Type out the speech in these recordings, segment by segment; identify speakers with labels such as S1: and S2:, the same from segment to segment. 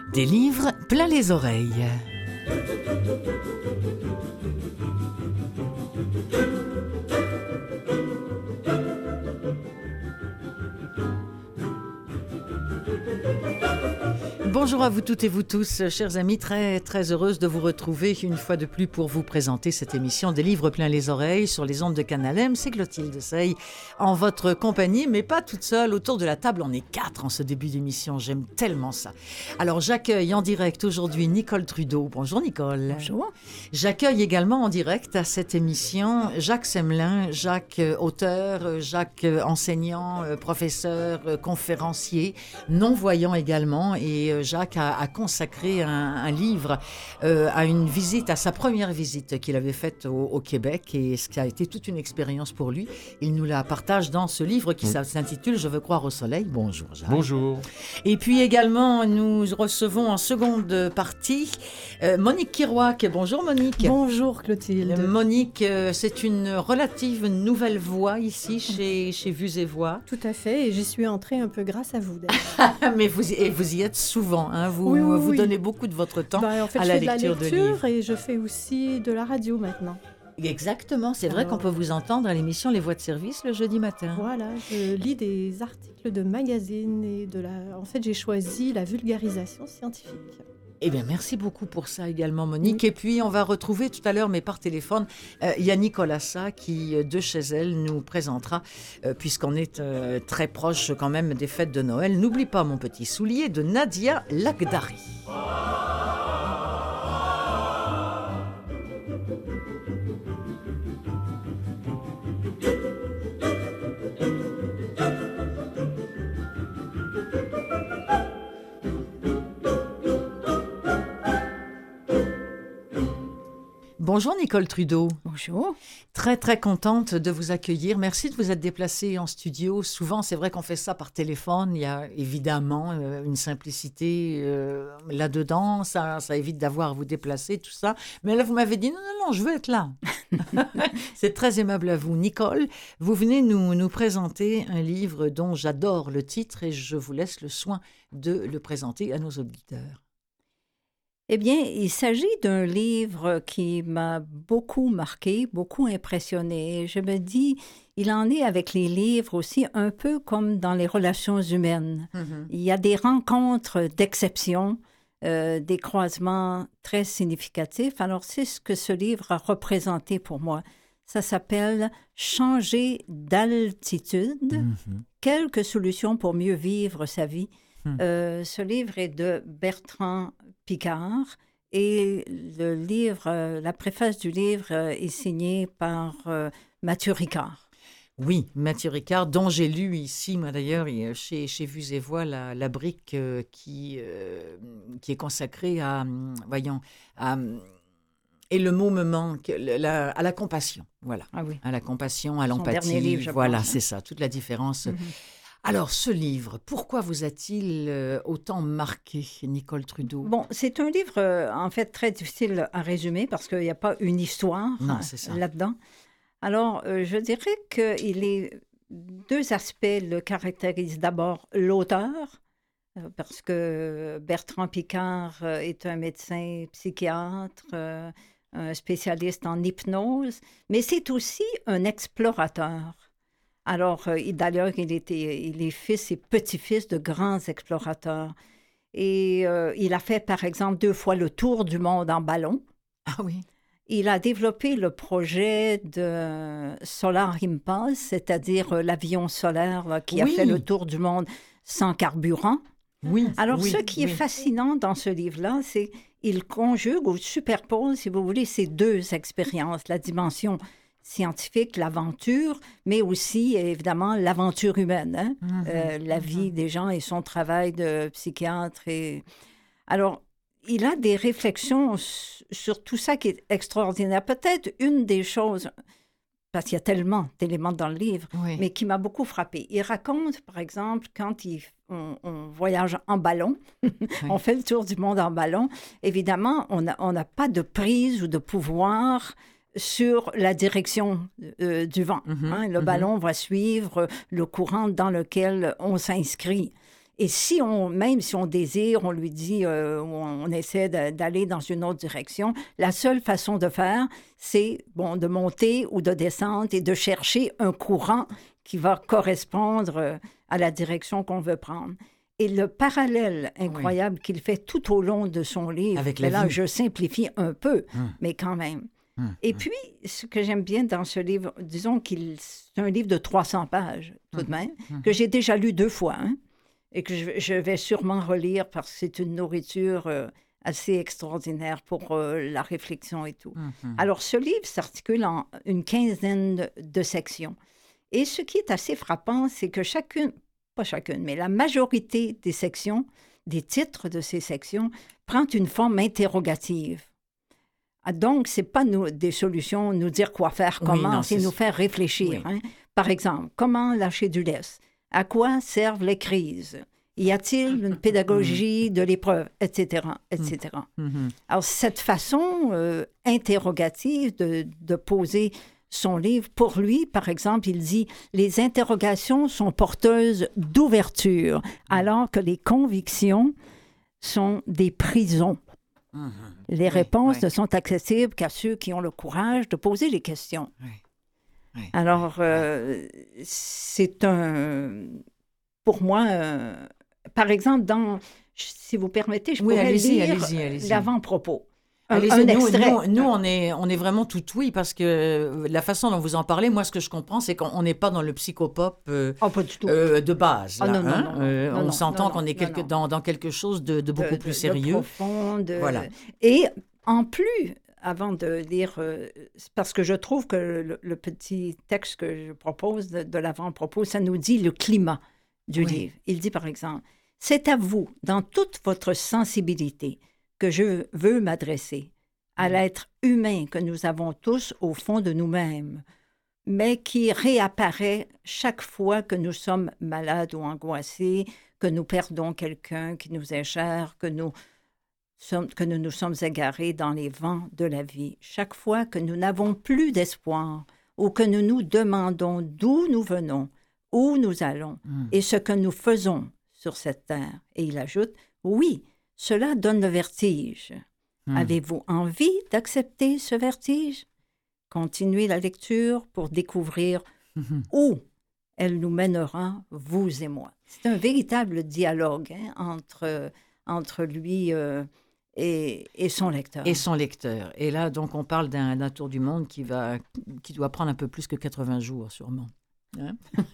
S1: Des livres plein les oreilles. Bonjour à vous toutes et vous tous, chers amis, très heureuse de vous retrouver une fois de plus pour vous présenter cette émission des livres plein les oreilles sur les ondes de Canal M. C'est Clotilde Sey en votre compagnie, mais pas toute seule. Autour de la table, on est 4 en ce début d'émission. J'aime tellement ça. Alors, j'accueille en direct aujourd'hui Nicole Trudeau. Bonjour Nicole.
S2: Bonjour.
S1: J'accueille également en direct à cette émission Jacques Semelin, Jacques auteur, Jacques enseignant, professeur, conférencier, non-voyant également, et Jacques a consacré un livre à une visite, à sa première visite qu'il avait faite au Québec, et ce qui a été toute une expérience pour lui. Il nous la partage dans ce livre qui s'intitule « Je veux croire au soleil ». Bonjour Jacques.
S3: Bonjour.
S1: Et puis également, nous recevons en seconde partie Monique Kirouac. Bonjour Monique.
S2: Bonjour Clotilde.
S1: Monique, c'est une relative nouvelle voix ici chez Vues et Voix.
S2: Tout à fait, et j'y suis entrée un peu grâce à vous d'ailleurs.
S1: Mais vous y êtes souvent, hein? Vous
S2: Oui.
S1: donnez beaucoup de votre temps
S2: En fait,
S1: à
S2: je
S1: la
S2: fais de la
S1: lecture de livres.
S2: et je fais aussi de la radio maintenant.
S1: Exactement, c'est vrai qu'on peut vous entendre à l'émission Les Voix de service le jeudi matin.
S2: Voilà, je lis des articles de magazines et en fait, j'ai choisi la vulgarisation scientifique.
S1: Eh bien, merci beaucoup pour ça également, Monique. Et puis, on va retrouver tout à l'heure, mais par téléphone, Yannick Olassa, qui, de chez elle, nous présentera, puisqu'on est très proche quand même des fêtes de Noël. N'oublie pas mon petit soulier de Nadia Lagdari. Bonjour Nicole Trudeau.
S2: Bonjour.
S1: Très contente de vous accueillir. Merci de vous être déplacée en studio. Souvent, c'est vrai qu'on fait ça par téléphone. Il y a évidemment une simplicité là-dedans. Ça évite d'avoir à vous déplacer, tout ça. Mais là, vous m'avez dit non, je veux être là. C'est très aimable à vous. Nicole, vous venez nous présenter un livre dont j'adore le titre et je vous laisse le soin de le présenter à nos auditeurs.
S4: Eh bien, il s'agit d'un livre qui m'a beaucoup marqué, beaucoup impressionné. Je me dis, il en est avec les livres aussi un peu comme dans les relations humaines. Mm-hmm. Il y a des rencontres d'exception, des croisements très significatifs. Alors, c'est ce que ce livre a représenté pour moi. Ça s'appelle « Changer d'altitude, quelques solutions pour mieux vivre sa vie ». Ce livre est de Bertrand Piccard et le livre, la préface du livre est signée par Mathieu Ricard.
S1: Oui, Mathieu Ricard, dont j'ai lu ici, moi d'ailleurs, chez Vues et Voix, la brique qui est consacrée à, et le mot me manque, à la compassion, voilà. Ah oui. À la compassion, à l'empathie. Son dernier livre, je pense. C'est ça, toute la différence. Alors, ce livre, pourquoi vous a-t-il autant marqué, Nicole Trudeau?
S4: Bon, c'est un livre, en fait, très difficile à résumer parce qu'il n'y a pas une histoire là-dedans. Alors, je dirais qu'il est deux aspects le caractérisent. D'abord, l'auteur, parce que Bertrand Piccard est un médecin psychiatre, un spécialiste en hypnose, mais c'est aussi un explorateur. Alors, d'ailleurs, il est fils et petit-fils de grands explorateurs. Et il a fait, par exemple, 2 fois le tour du monde en ballon.
S1: Ah oui.
S4: Il a développé le projet de Solar Impulse, c'est-à-dire l'avion solaire qui a fait le tour du monde sans carburant.
S1: Oui.
S4: Alors, ce qui est fascinant dans ce livre-là, c'est qu'il conjugue ou superpose, si vous voulez, ces deux expériences, la dimension scientifique, l'aventure, mais aussi, évidemment, l'aventure humaine, la vie des gens et son travail de psychiatre. Alors, il a des réflexions sur tout ça qui est extraordinaire. Peut-être une des choses, parce qu'il y a tellement d'éléments dans le livre, mais qui m'a beaucoup frappée. Il raconte, par exemple, quand on voyage en ballon, on fait le tour du monde en ballon, évidemment, on n'a pas de prise ou de pouvoir sur la direction du vent. Le ballon va suivre le courant dans lequel on s'inscrit. Et même si on désire, on lui dit, on essaie d'aller dans une autre direction, la seule façon de faire, c'est de monter ou de descendre et de chercher un courant qui va correspondre à la direction qu'on veut prendre. Et le parallèle incroyable qu'il fait tout au long de son livre, là, je simplifie un peu, mais quand même. Et puis, ce que j'aime bien dans ce livre, disons c'est un livre de 300 pages, tout de même, que j'ai déjà lu 2 fois, et que je vais sûrement relire parce que c'est une nourriture assez extraordinaire pour la réflexion et tout. Alors, ce livre s'articule en une quinzaine de sections. Et ce qui est assez frappant, c'est que pas chacune, mais la majorité des sections, des titres de ces sections, prend une forme interrogative. Donc, ce n'est pas des solutions, nous dire quoi faire, comment, c'est nous faire réfléchir. Oui. Par exemple, comment lâcher du lest? À quoi servent les crises? Y a-t-il une pédagogie de l'épreuve, etc., etc. Alors, cette façon interrogative de poser son livre, pour lui, par exemple, il dit « Les interrogations sont porteuses d'ouverture, alors que les convictions sont des prisons. » Les réponses ne sont accessibles qu'à ceux qui ont le courage de poser les questions. Alors, c'est pour moi, par exemple, si vous permettez, je pourrais lire l'avant-propos. Un extrait.
S1: Nous, on est vraiment tout oui, parce que la façon dont vous en parlez, moi, ce que je comprends, c'est qu'on n'est pas dans le psychopop
S4: pas du tout.
S1: De base. Là,
S4: non,
S1: on s'entend qu'on est dans quelque chose de beaucoup plus sérieux.
S4: De profond.
S1: Voilà.
S4: Et en plus, avant de lire, parce que je trouve que le petit texte que je propose de l'avant-propos, ça nous dit le climat du livre. Il dit, par exemple, « C'est à vous, dans toute votre sensibilité, que je veux m'adresser, à l'être humain que nous avons tous au fond de nous-mêmes, mais qui réapparaît chaque fois que nous sommes malades ou angoissés, que nous perdons quelqu'un qui nous est cher, que nous nous sommes égarés dans les vents de la vie, chaque fois que nous n'avons plus d'espoir ou que nous nous demandons d'où nous venons, où nous allons et ce que nous faisons sur cette terre. » Et il ajoute, « Oui, cela donne le vertige. Avez-vous envie d'accepter ce vertige? Continuez la lecture pour découvrir où elle nous mènera, vous et moi. » C'est un véritable dialogue entre lui et son lecteur.
S1: Et son lecteur. Et là, donc, on parle d'un tour du monde qui doit prendre un peu plus que 80 jours, sûrement. Hein?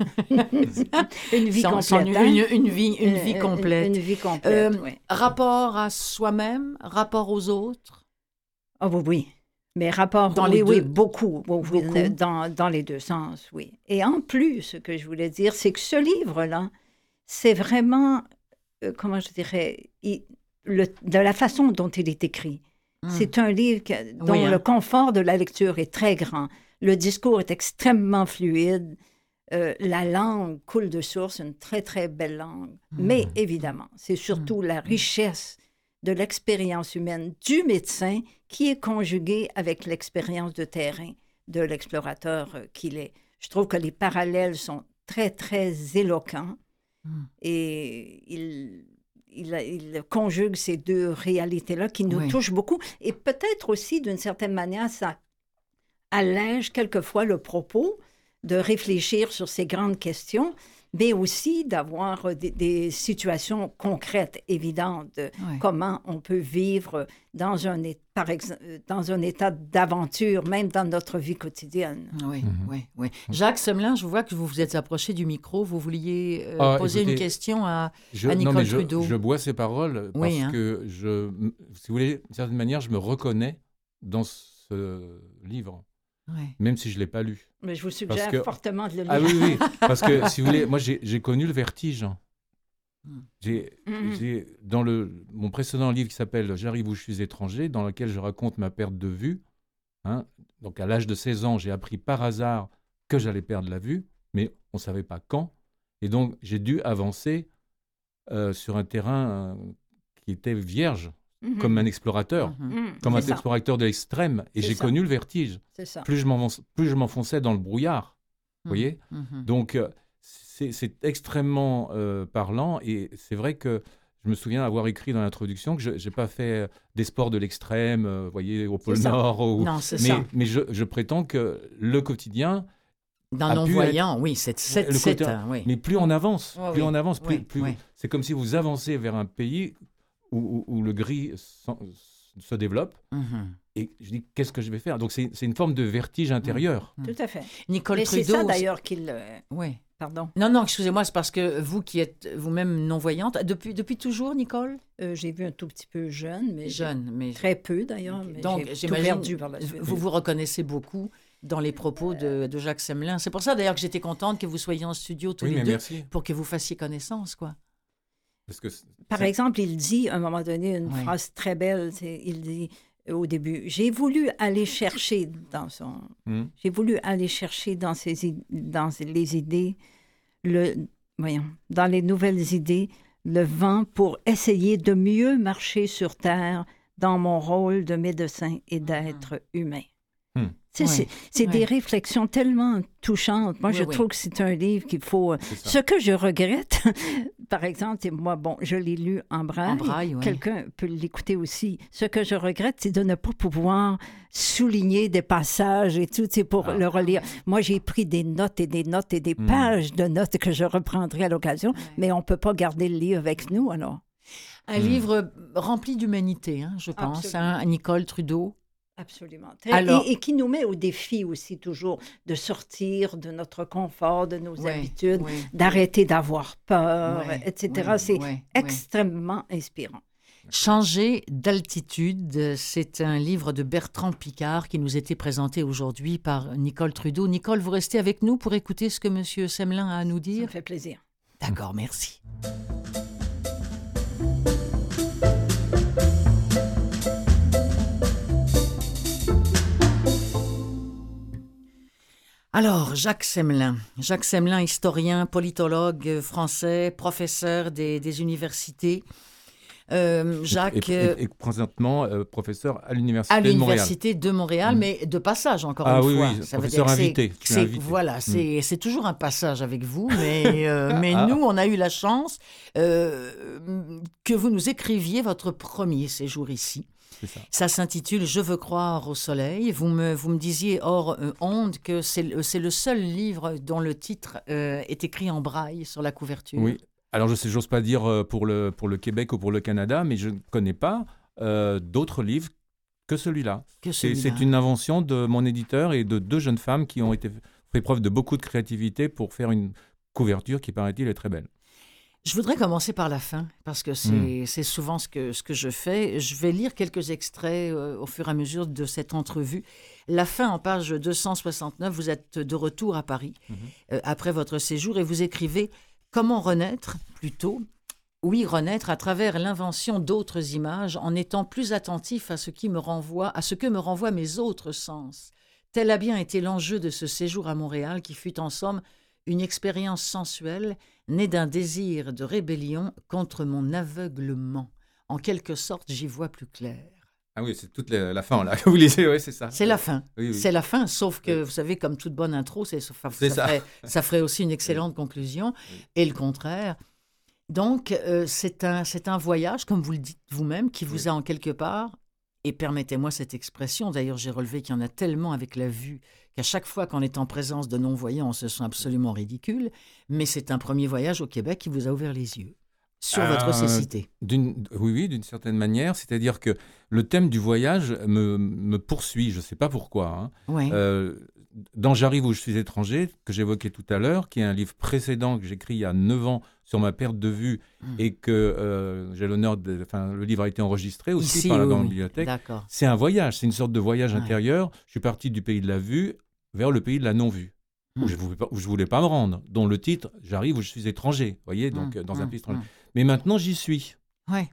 S4: Une vie complète.
S1: Une vie complète.
S4: Une vie complète, oui.
S1: Rapport à soi-même, rapport aux autres?
S4: Oh, oui. Mais rapport, oui, beaucoup. Dans les deux sens, oui. Et en plus, ce que je voulais dire, c'est que ce livre-là, c'est vraiment, comment je dirais, de la façon dont il est écrit. C'est un livre dont le confort de la lecture est très grand. Le discours est extrêmement fluide. La langue coule de source, une très, très belle langue. Mais évidemment, c'est surtout la richesse de l'expérience humaine du médecin qui est conjuguée avec l'expérience de terrain de l'explorateur qu'il est. Je trouve que les parallèles sont très, très éloquents et il conjugue ces deux réalités-là qui nous touchent beaucoup. Et peut-être aussi, d'une certaine manière, ça allège quelquefois le propos de réfléchir sur ces grandes questions, mais aussi d'avoir des situations concrètes, évidentes, de comment on peut vivre dans un état d'aventure, même dans notre vie quotidienne.
S1: Oui. Jacques Semelin, je vois que vous vous êtes approché du micro. Vous vouliez poser une question à Nicole Trudeau.
S3: Je bois ces paroles parce que, si vous voulez, d'une certaine manière, je me reconnais dans ce livre. Même si je ne l'ai pas lu.
S4: Mais je vous suggère fortement de le lire.
S3: Ah oui, parce que si vous voulez, moi j'ai connu le vertige. Dans mon précédent livre qui s'appelle « J'arrive où je suis étranger », dans lequel je raconte ma perte de vue. Donc à l'âge de 16 ans, j'ai appris par hasard que j'allais perdre la vue, mais on ne savait pas quand. Et donc j'ai dû avancer sur un terrain qui était vierge. Comme un explorateur, comme un explorateur de l'extrême. Et j'ai connu le vertige. Plus je m'enfonçais dans le brouillard. Vous voyez ? Donc, c'est extrêmement parlant, et c'est vrai que je me souviens avoir écrit dans l'introduction que je n'ai pas fait des sports de l'extrême, vous voyez, au pôle Nord.
S1: Non, c'est ça.
S3: Mais je prétends que le quotidien...
S1: D'un non-voyant, oui, oui.
S3: Mais plus on avance,
S1: Oh,
S3: plus
S1: oui.
S3: on avance, plus,
S1: Oui, oui.
S3: c'est comme si vous avancez vers un pays où le gris se développe. Et je dis, qu'est-ce que je vais faire? Donc, c'est une forme de vertige intérieur.
S4: Tout à fait.
S1: Nicole
S4: Mais
S1: Trudeau...
S4: c'est ça, d'ailleurs, qu'il...
S1: Oui.
S4: Pardon.
S1: Non, excusez-moi, c'est parce que vous qui êtes vous-même non-voyante, depuis toujours, Nicole?
S4: J'ai vu un tout petit peu jeune, mais très peu, d'ailleurs. Mais
S1: donc,
S4: j'ai
S1: j'imagine,
S4: perdu par la suite.
S1: vous reconnaissez beaucoup dans les propos de Jacques Semelin. C'est pour ça, d'ailleurs, que j'étais contente que vous soyez en studio tous les deux,
S3: merci.
S1: pour que vous fassiez connaissance, quoi.
S3: Parce que
S4: Par exemple, il dit, à un moment donné, une phrase très belle, il dit au début, j'ai voulu aller chercher dans les idées, dans les nouvelles idées, le vent pour essayer de mieux marcher sur Terre dans mon rôle de médecin et d'être humain. C'est des réflexions tellement touchantes. Moi, je trouve que c'est un livre qu'il faut... Ce que je regrette, par exemple, c'est moi, je l'ai lu en braille. Quelqu'un peut l'écouter aussi. Ce que je regrette, c'est de ne pas pouvoir souligner des passages et tout, c'est pour le relire. Moi, j'ai pris des notes et des notes et des pages de notes que je reprendrai à l'occasion, mais on ne peut pas garder le livre avec nous, alors.
S1: Un livre rempli d'humanité, je pense, Nicole Trudeau.
S4: Absolument. Et qui nous met au défi aussi toujours de sortir de notre confort, de nos habitudes, d'arrêter d'avoir peur, etc. C'est extrêmement inspirant.
S1: Changer d'altitude, c'est un livre de Bertrand Piccard qui nous était présenté aujourd'hui par Nicole Trudeau. Nicole, vous restez avec nous pour écouter ce que M. Semelin a à nous dire?
S4: Ça me fait plaisir.
S1: D'accord, merci. Alors, Jacques Semelin, historien, politologue français, professeur des universités. Jacques...
S3: Et présentement, professeur à l'Université de Montréal.
S1: À l'Université de Montréal, mais de passage, encore une fois.
S3: Oui, ça professeur invité.
S1: Voilà, c'est toujours un passage avec vous, mais nous, on a eu la chance que vous nous écriviez votre premier séjour ici. Ça s'intitule « Je veux croire au soleil ». Vous me disiez hors onde que c'est le seul livre dont le titre est écrit en braille sur la couverture.
S3: Oui. Alors, j'ose pas dire pour le Québec ou pour le Canada, mais je ne connais pas d'autres livres que celui-là. C'est une invention de mon éditeur et de deux jeunes femmes qui ont fait preuve de beaucoup de créativité pour faire une couverture qui, paraît-il, est très belle.
S1: Je voudrais commencer par la fin, parce que c'est souvent ce que je fais. Je vais lire quelques extraits au fur et à mesure de cette entrevue. La fin, en page 269, vous êtes de retour à Paris après votre séjour et vous écrivez « Comment renaître ?» plutôt. Oui, renaître à travers l'invention d'autres images en étant plus attentif à ce que me renvoient mes autres sens. Tel a bien été l'enjeu de ce séjour à Montréal qui fut en somme une expérience sensuelle née d'un désir de rébellion contre mon aveuglement. En quelque sorte, j'y vois plus clair.
S3: Ah oui, c'est toute la fin, là, que vous lisez, oui, c'est ça.
S1: C'est la fin.
S3: Oui.
S1: C'est la fin, sauf que, vous savez, comme toute bonne intro, ça ferait aussi une excellente conclusion, et le contraire. Donc, c'est un voyage, comme vous le dites vous-même, qui vous a en quelque part, et permettez-moi cette expression, d'ailleurs j'ai relevé qu'il y en a tellement avec la vue, qu'à chaque fois qu'on est en présence de non-voyants, on se sent absolument ridicule, mais c'est un premier voyage au Québec qui vous a ouvert les yeux sur votre cécité.
S3: Oui, d'une certaine manière, c'est-à-dire que le thème du voyage me poursuit, je ne sais pas pourquoi. Dans J'arrive où je suis étranger, que j'évoquais tout à l'heure, qui est un livre précédent que j'écris il y a 9 ans sur ma perte de vue et que j'ai l'honneur le livre a été enregistré aussi
S1: ici,
S3: par la Grande Bibliothèque.
S1: D'accord.
S3: C'est un voyage, c'est une sorte de voyage intérieur. Je suis parti du pays de la vue vers le pays de la non-vue, où je ne voulais pas me rendre, dont le titre « J'arrive où je suis étranger », vous voyez, donc dans un pays étranger. Mais maintenant, j'y suis.
S1: Ouais.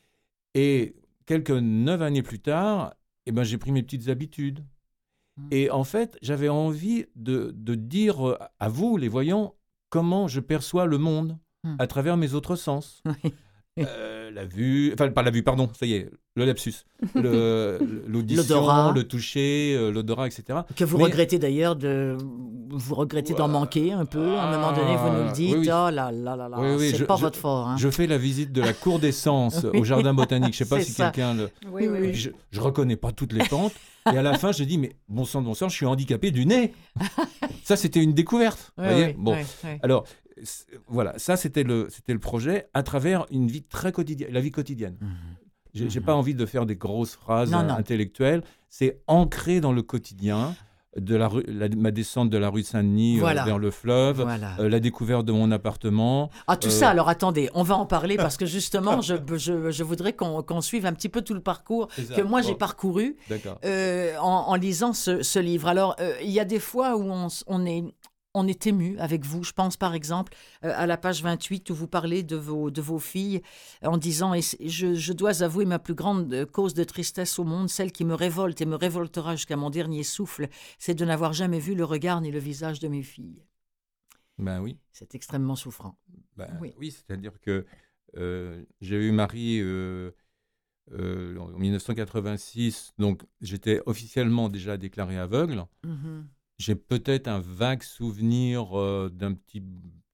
S3: Et quelques 9 années plus tard, j'ai pris mes petites habitudes. Et en fait, j'avais envie de dire à vous, les voyants, comment je perçois le monde à travers mes autres sens. la vue, enfin pas la vue, pardon, ça y est, le lapsus, l'audition,
S1: L'odorat.
S3: le toucher, l'odorat, etc.
S1: Que vous regrettez d'ailleurs vous regrettez d'en manquer un peu. À un moment donné, vous nous le dites.
S3: oui.
S1: Oh là là là là,
S3: Oui,
S1: c'est pas votre fort. Hein.
S3: Je fais la visite de la cour des sens au jardin botanique. Je ne sais pas
S1: C'est
S3: si
S1: ça.
S3: quelqu'un le.
S2: Oui, oui, oui.
S3: Je ne reconnais pas toutes les pentes. Et à la fin, je dis, mais bon sang, je suis handicapé du nez. Ça, c'était une découverte.
S1: Ouais,
S3: Vous voyez
S1: ouais,
S3: bon.
S1: ouais, ouais.
S3: Alors, voilà, ça, c'était le projet à travers une vie très quotidienne, la vie quotidienne.
S1: Mhm.
S3: J'ai pas envie de faire des grosses phrases
S1: Non, non.
S3: intellectuelles. C'est ancré dans le quotidien. Ma descente de la rue Saint-Denis
S1: Voilà.
S3: vers le fleuve,
S1: Voilà.
S3: la découverte de mon appartement.
S1: Ah, tout ça, alors attendez, on va en parler parce que justement, je voudrais qu'on suive un petit peu tout le parcours
S3: C'est ça.
S1: que moi j'ai
S3: Bon.
S1: parcouru
S3: D'accord.
S1: en lisant ce livre. Alors, il y a des fois où on est ému avec vous. Je pense par exemple à la page 28 où vous parlez de vos filles en disant je dois avouer ma plus grande cause de tristesse au monde, celle qui me révolte et me révoltera jusqu'à mon dernier souffle, c'est de n'avoir jamais vu le regard ni le visage de mes filles.
S3: Ben oui.
S1: C'est extrêmement souffrant.
S3: Ben,
S1: Oui.
S3: oui, c'est-à-dire que j'ai eu Marie en 1986, donc j'étais officiellement déjà déclaré aveugle.
S1: Mhm.
S3: J'ai peut-être un vague souvenir d'un petit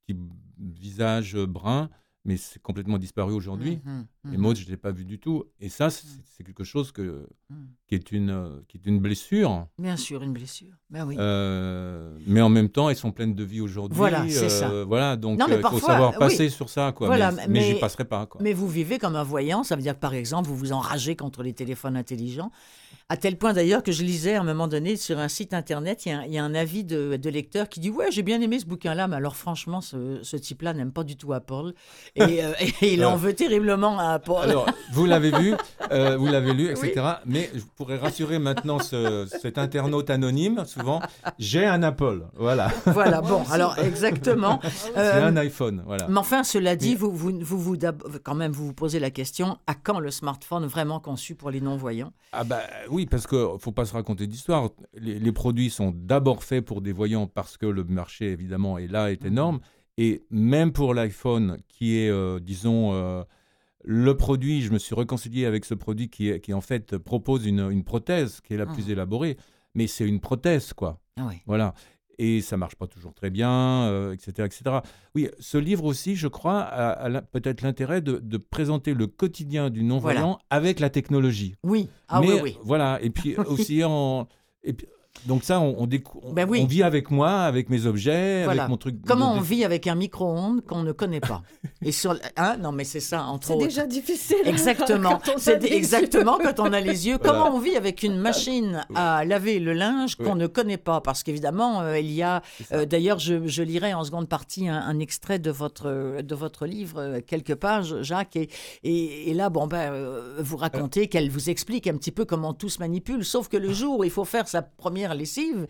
S3: visage brun, mais c'est complètement disparu aujourd'hui.
S1: Mhm.
S3: Et Maud, je ne l'ai pas vu du tout. Et ça, c'est quelque chose qui est une blessure.
S1: Bien sûr, une blessure. Ben oui.
S3: Mais en même temps, elles sont pleines de vie aujourd'hui.
S1: Voilà, c'est ça.
S3: Voilà, donc
S1: Non, mais
S3: il faut
S1: parfois,
S3: savoir
S1: oui.
S3: passer sur ça, quoi.
S1: Voilà,
S3: mais j'y passerai pas, quoi.
S1: Mais vous vivez comme un voyant, ça veut dire que par exemple, vous vous enragez contre les téléphones intelligents, à tel point d'ailleurs que je lisais à un moment donné sur un site internet, il y a un avis de lecteur qui dit « Ouais, j'ai bien aimé ce bouquin-là, mais alors franchement, ce type-là n'aime pas du tout Apple. » Et il en veut terriblement à Apple.
S3: Alors, vous l'avez vu, vous l'avez lu, etc. Mais je pourrais rassurer maintenant cet internaute anonyme, souvent, j'ai un Apple, voilà.
S1: Voilà, bon, alors exactement.
S3: C'est un iPhone, voilà.
S1: Mais enfin, cela dit, quand même, vous vous posez la question, à quand le smartphone vraiment conçu pour les non-voyants ?
S3: Ah bah oui, parce qu'il ne faut pas se raconter d'histoire. Les produits sont d'abord faits pour des voyants parce que le marché, évidemment, est énorme. Et même pour l'iPhone, qui est, disons, le produit, je me suis réconcilié avec ce produit qui en fait, propose une prothèse qui est la plus élaborée. Mais c'est une prothèse, quoi.
S1: Ah oui.
S3: Voilà. Et ça ne marche pas toujours très bien, etc., etc. Oui, ce livre aussi, je crois, a peut-être l'intérêt de présenter le quotidien du non-voyant avec la technologie.
S1: Oui, ah
S3: Mais,
S1: oui, oui.
S3: Voilà, et puis aussi, donc ça,
S1: Ben oui.
S3: on vit avec moi, avec mes objets,
S1: Voilà.
S3: avec mon truc.
S1: Comment on vit avec un micro-ondes qu'on ne connaît pas? Et non, mais c'est ça, entre
S2: C'est
S1: autres.
S2: déjà difficile.
S1: Exactement.
S2: Quand on a
S1: C'est
S2: des
S1: exactement quand on a les yeux.
S3: Voilà.
S1: Comment on vit avec une machine à laver le linge qu'on ne connaît pas? Parce qu'évidemment, il y a. D'ailleurs, je lirai en seconde partie un extrait de votre livre, quelques pages, Jacques. Et là, vous racontez qu'elle vous explique un petit peu comment tout se manipule. Sauf que le jour où il faut faire sa première lessive,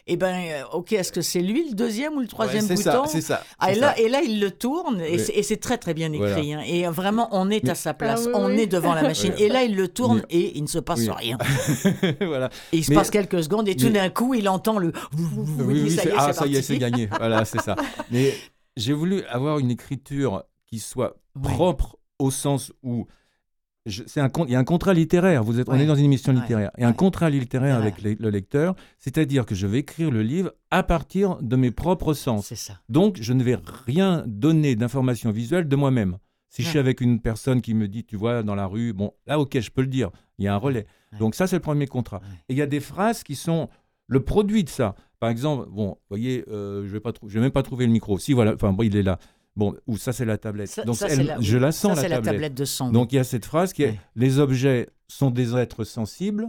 S1: OK, est-ce que c'est lui le deuxième ou le troisième bouton?
S3: C'est ça.
S1: Et là, il le tourne, et c'est très, très bien écrit.
S3: Voilà.
S1: Hein. Et vraiment, on est à sa place,
S2: oui,
S1: on
S2: oui.
S1: est devant la machine.
S3: Oui.
S1: Et là, il le tourne,
S3: Oui.
S1: et il ne se passe rien.
S3: Voilà.
S1: Et il se passe quelques secondes, et tout d'un coup, il entend le...
S3: Oui,
S1: ça y est, c'est
S3: ça y est,
S1: parti.
S3: c'est gagné. Voilà, c'est ça. Mais j'ai voulu avoir une écriture qui soit propre au sens où il y a un contrat littéraire. On est dans une émission littéraire. Il y a un contrat littéraire avec le lecteur, c'est-à-dire que je vais écrire le livre à partir de mes propres sens.
S1: C'est ça.
S3: Donc, je ne vais rien donner d'informations visuelles de moi-même. Si je suis avec une personne qui me dit, tu vois, dans la rue, bon, là, OK, je peux le dire. Il y a un relais. Donc, ça, c'est le premier contrat. Et il y a des phrases qui sont le produit de ça. Par exemple, bon, vous voyez, je vais même pas trouver le micro. Si, voilà, enfin, bon, il est là. Bon, ou ça, c'est la tablette. Donc, je la sens,
S1: ça,
S3: la
S1: c'est
S3: tablette.
S1: la tablette de son.
S3: Donc, il y a cette phrase qui est « Les objets sont des êtres sensibles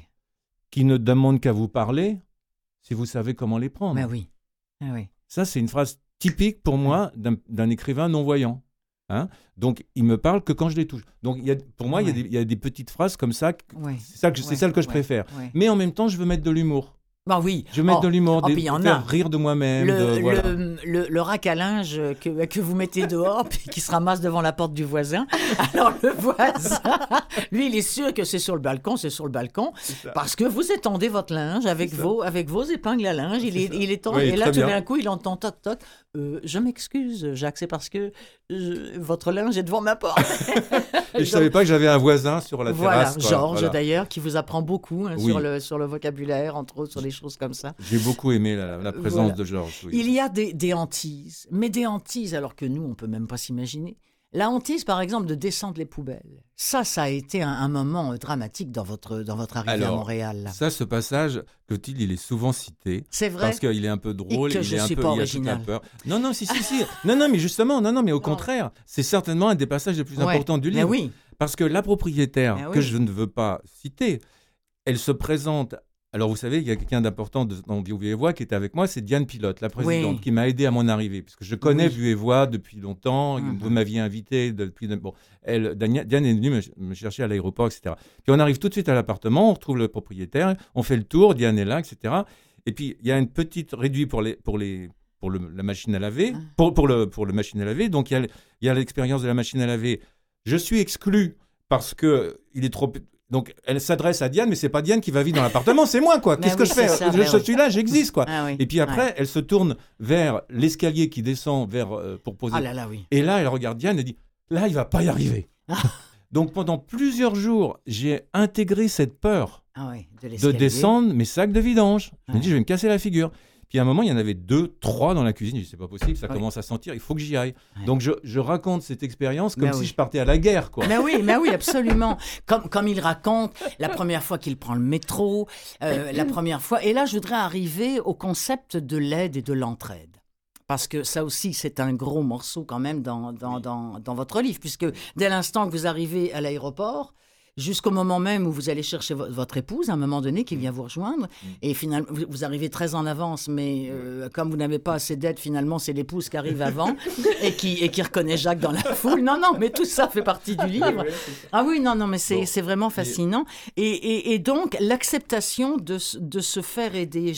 S3: qui ne demandent qu'à vous parler si vous savez comment les prendre. »
S1: Mais oui. Ah oui.
S3: Ça, c'est une phrase typique pour moi d'un écrivain non-voyant. Hein. Donc, il me parle que quand je les touche. Donc, pour moi, il y a des petites phrases comme ça. C'est celle que je préfère. Mais en même temps, je veux mettre de l'humour.
S1: Bah oui.
S3: Je veux mettre de l'humour, faire rire de moi-même.
S1: Le rack à linge que vous mettez dehors puis qui se ramasse devant la porte du voisin. Alors le voisin, lui, il est sûr que c'est sur le balcon, parce que vous étendez votre linge avec vos épingles à linge. Il est temps, et là tout d'un coup, il entend toc toc. Je m'excuse, Jacques, c'est parce que votre linge est devant ma porte.
S3: Et je ne savais pas que j'avais un voisin sur la
S1: Voilà,
S3: terrasse. quoi.
S1: Georges
S3: Voilà.
S1: d'ailleurs, qui vous apprend beaucoup
S3: Oui.
S1: sur le vocabulaire, entre autres, sur des choses comme ça.
S3: J'ai beaucoup aimé la présence
S1: Voilà.
S3: de Georges. Oui.
S1: Il y a des hantises, mais des hantises alors que nous, on ne peut même pas s'imaginer. La hantise, par exemple, de descendre les poubelles. Ça a été un moment dramatique dans votre arrivée à
S3: Alors,
S1: Montréal. Là.
S3: Ça, ce passage, Clotilde, il est souvent cité.
S1: C'est vrai.
S3: Parce qu'il est un peu drôle,
S1: Et que
S3: il
S1: je
S3: est un
S1: suis
S3: peu,
S1: pas
S3: il a toute la
S1: original.
S3: peur. Non, si. Non, mais justement, non, mais au contraire, c'est certainement un des passages les plus
S1: Ouais.
S3: importants du
S1: Mais
S3: livre.
S1: oui.
S3: Parce que la propriétaire,
S1: Ah oui.
S3: que je ne veux pas citer, elle se présente. Alors, vous savez, il y a quelqu'un d'important dans Vue et Voix qui était avec moi, c'est Diane Pilote, la présidente,
S1: Oui.
S3: qui m'a aidé à mon arrivée. Puisque je connais
S1: Oui.
S3: Vue et Voix depuis longtemps. Vous m'aviez invité depuis. Bon, Diane est venue me chercher à l'aéroport, etc. Puis on arrive tout de suite à l'appartement, on retrouve le propriétaire, on fait le tour, Diane est là, etc. Et puis, il y a une petite réduite pour la machine à laver, pour le machine à laver. Donc, il y a l'expérience de la machine à laver. Je suis exclu parce que il est trop. Donc, elle s'adresse à Diane, mais c'est pas Diane qui va vivre dans l'appartement, c'est moi, quoi.
S1: Mais
S3: Qu'est-ce que
S1: oui,
S3: je fais
S1: c'est ça,
S3: Je
S1: mais oui.
S3: suis là, j'existe, quoi.
S1: Ah oui.
S3: Et puis après,
S1: Ouais.
S3: elle se tourne vers l'escalier qui descend pour poser.
S1: Ah là là, oui.
S3: Et là, elle regarde Diane et dit là, il va pas y arriver. Donc, pendant plusieurs jours, j'ai intégré cette peur
S1: Ah oui, de
S3: de
S1: l'escalier.
S3: descendre mes sacs de vidange. Je me
S1: Ouais.
S3: dis, je vais me casser la figure. Puis à un moment, il y en avait 2, 3 dans la cuisine. Je dis, c'est pas possible, ça
S1: Ouais.
S3: commence à sentir, il faut que j'y aille.
S1: Ouais.
S3: Donc je raconte cette expérience comme
S1: Ben
S3: si
S1: oui.
S3: je partais à la guerre, quoi.
S1: Mais oui, absolument. Comme il raconte, la première fois qu'il prend le métro, la première fois. Et là, je voudrais arriver au concept de l'aide et de l'entraide. Parce que ça aussi, c'est un gros morceau quand même dans votre livre, puisque dès l'instant que vous arrivez à l'aéroport, jusqu'au moment même où vous allez chercher votre épouse, à un moment donné, qui vient vous rejoindre, et finalement, vous arrivez très en avance, mais comme vous n'avez pas assez d'aide, finalement, c'est l'épouse qui arrive avant et qui reconnaît Jacques dans la foule. Non, mais tout ça fait partie du livre. Ah oui, non, mais c'est vraiment fascinant. Et donc, l'acceptation de se faire aider.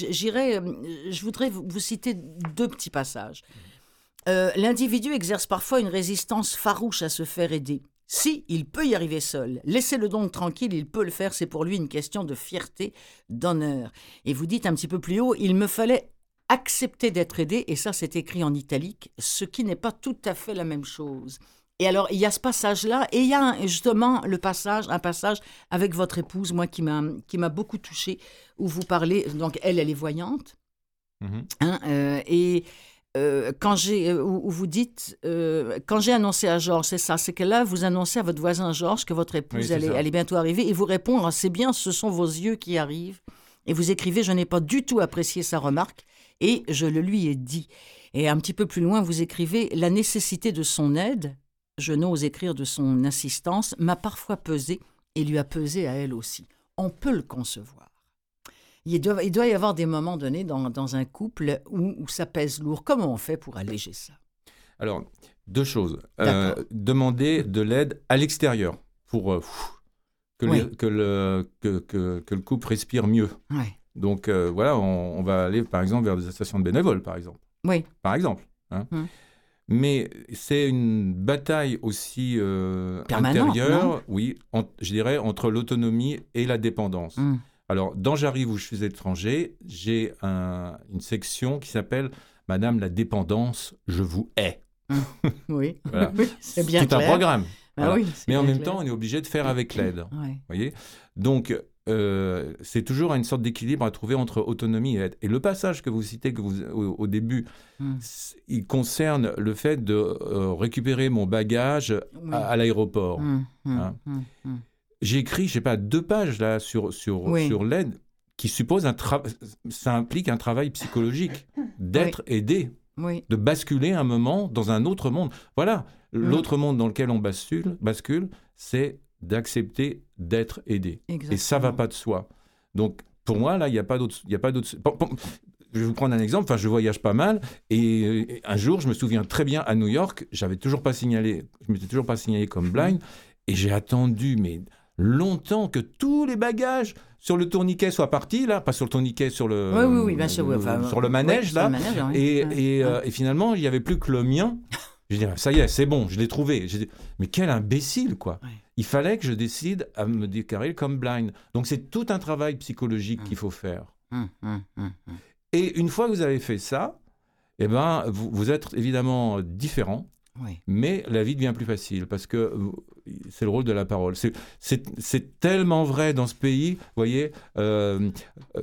S1: Je voudrais vous citer 2 petits passages. L'individu exerce parfois une résistance farouche à se faire aider. Si, il peut y arriver seul. Laissez-le donc tranquille, il peut le faire, c'est pour lui une question de fierté, d'honneur. Et vous dites un petit peu plus haut, il me fallait accepter d'être aidé, et ça c'est écrit en italique, ce qui n'est pas tout à fait la même chose. Et alors, il y a ce passage-là, et il y a justement un passage avec votre épouse, moi, qui m'a beaucoup touchée, où vous parlez, donc elle est voyante,
S3: Mhm.
S1: où vous dites, quand j'ai annoncé à Georges, c'est que là, vous annoncez à votre voisin Georges que votre épouse,
S3: Oui, c'est ça.
S1: elle est bientôt arrivée, et vous répond, c'est bien, ce sont vos yeux qui arrivent. Et vous écrivez, je n'ai pas du tout apprécié sa remarque, et je le lui ai dit. Et un petit peu plus loin, vous écrivez, la nécessité de son aide, je n'ose écrire de son insistance, m'a parfois pesé, et lui a pesé à elle aussi. On peut le concevoir. Il doit y avoir des moments donnés dans un couple où ça pèse lourd. Comment on fait pour alléger ça?
S3: Alors, 2 choses.
S1: D'accord.
S3: Demander de l'aide à l'extérieur pour que
S1: Oui.
S3: le couple respire mieux.
S1: Ouais.
S3: Donc voilà, on va aller par exemple vers des associations de bénévoles, par exemple.
S1: Oui.
S3: Par exemple. Hein. Mais c'est une bataille aussi
S1: Permanente,
S3: intérieure,
S1: non?
S3: oui, je dirais, entre l'autonomie et la dépendance. Alors, dans J'arrive où je suis étranger, j'ai une section qui s'appelle « Madame la dépendance, je vous hais ».
S1: Oui,
S3: Voilà.
S1: oui, c'est bien
S3: tout
S1: clair.
S3: un programme.
S1: Ah
S3: Voilà.
S1: oui, c'est
S3: Mais en
S1: bien
S3: même
S1: clair.
S3: temps, on est obligé de faire avec l'aide.
S1: Ouais.
S3: Voyez. Donc, c'est toujours une sorte d'équilibre à trouver entre autonomie et aide. Et le passage que vous citez au début, il concerne le fait de récupérer mon bagage
S1: Oui.
S3: à l'aéroport. Hein. J'ai écrit, je sais pas, 2 pages là sur l'aide qui suppose ça implique un travail psychologique d'être aidé, de basculer un moment dans un autre monde. Voilà, l'autre monde dans lequel on bascule, c'est d'accepter d'être aidé.
S1: Exactement.
S3: Et ça va pas de soi. Donc pour moi là, il y a pas d'autre. Je vais vous prendre un exemple. Enfin, je voyage pas mal et un jour, je me souviens très bien à New York, je m'étais toujours pas signalé comme blind et j'ai attendu longtemps que tous les bagages sur le tourniquet soient partis, là, pas sur le tourniquet, sur le,
S1: Oui, bien sûr.
S3: sur le manège, là.
S1: Sur le manège, oui.
S3: Et finalement, il n'y avait plus que le mien. Je dis, ça y est, c'est bon, je l'ai trouvé. Mais quel imbécile, quoi. Ouais. Il fallait que je décide à me déclarer comme blind. Donc, c'est tout un travail psychologique qu'il faut faire. Et une fois que vous avez fait ça, eh ben, vous êtes évidemment différent.
S1: Oui.
S3: Mais la vie devient plus facile parce que c'est le rôle de la parole. C'est tellement vrai dans ce pays, vous voyez, dans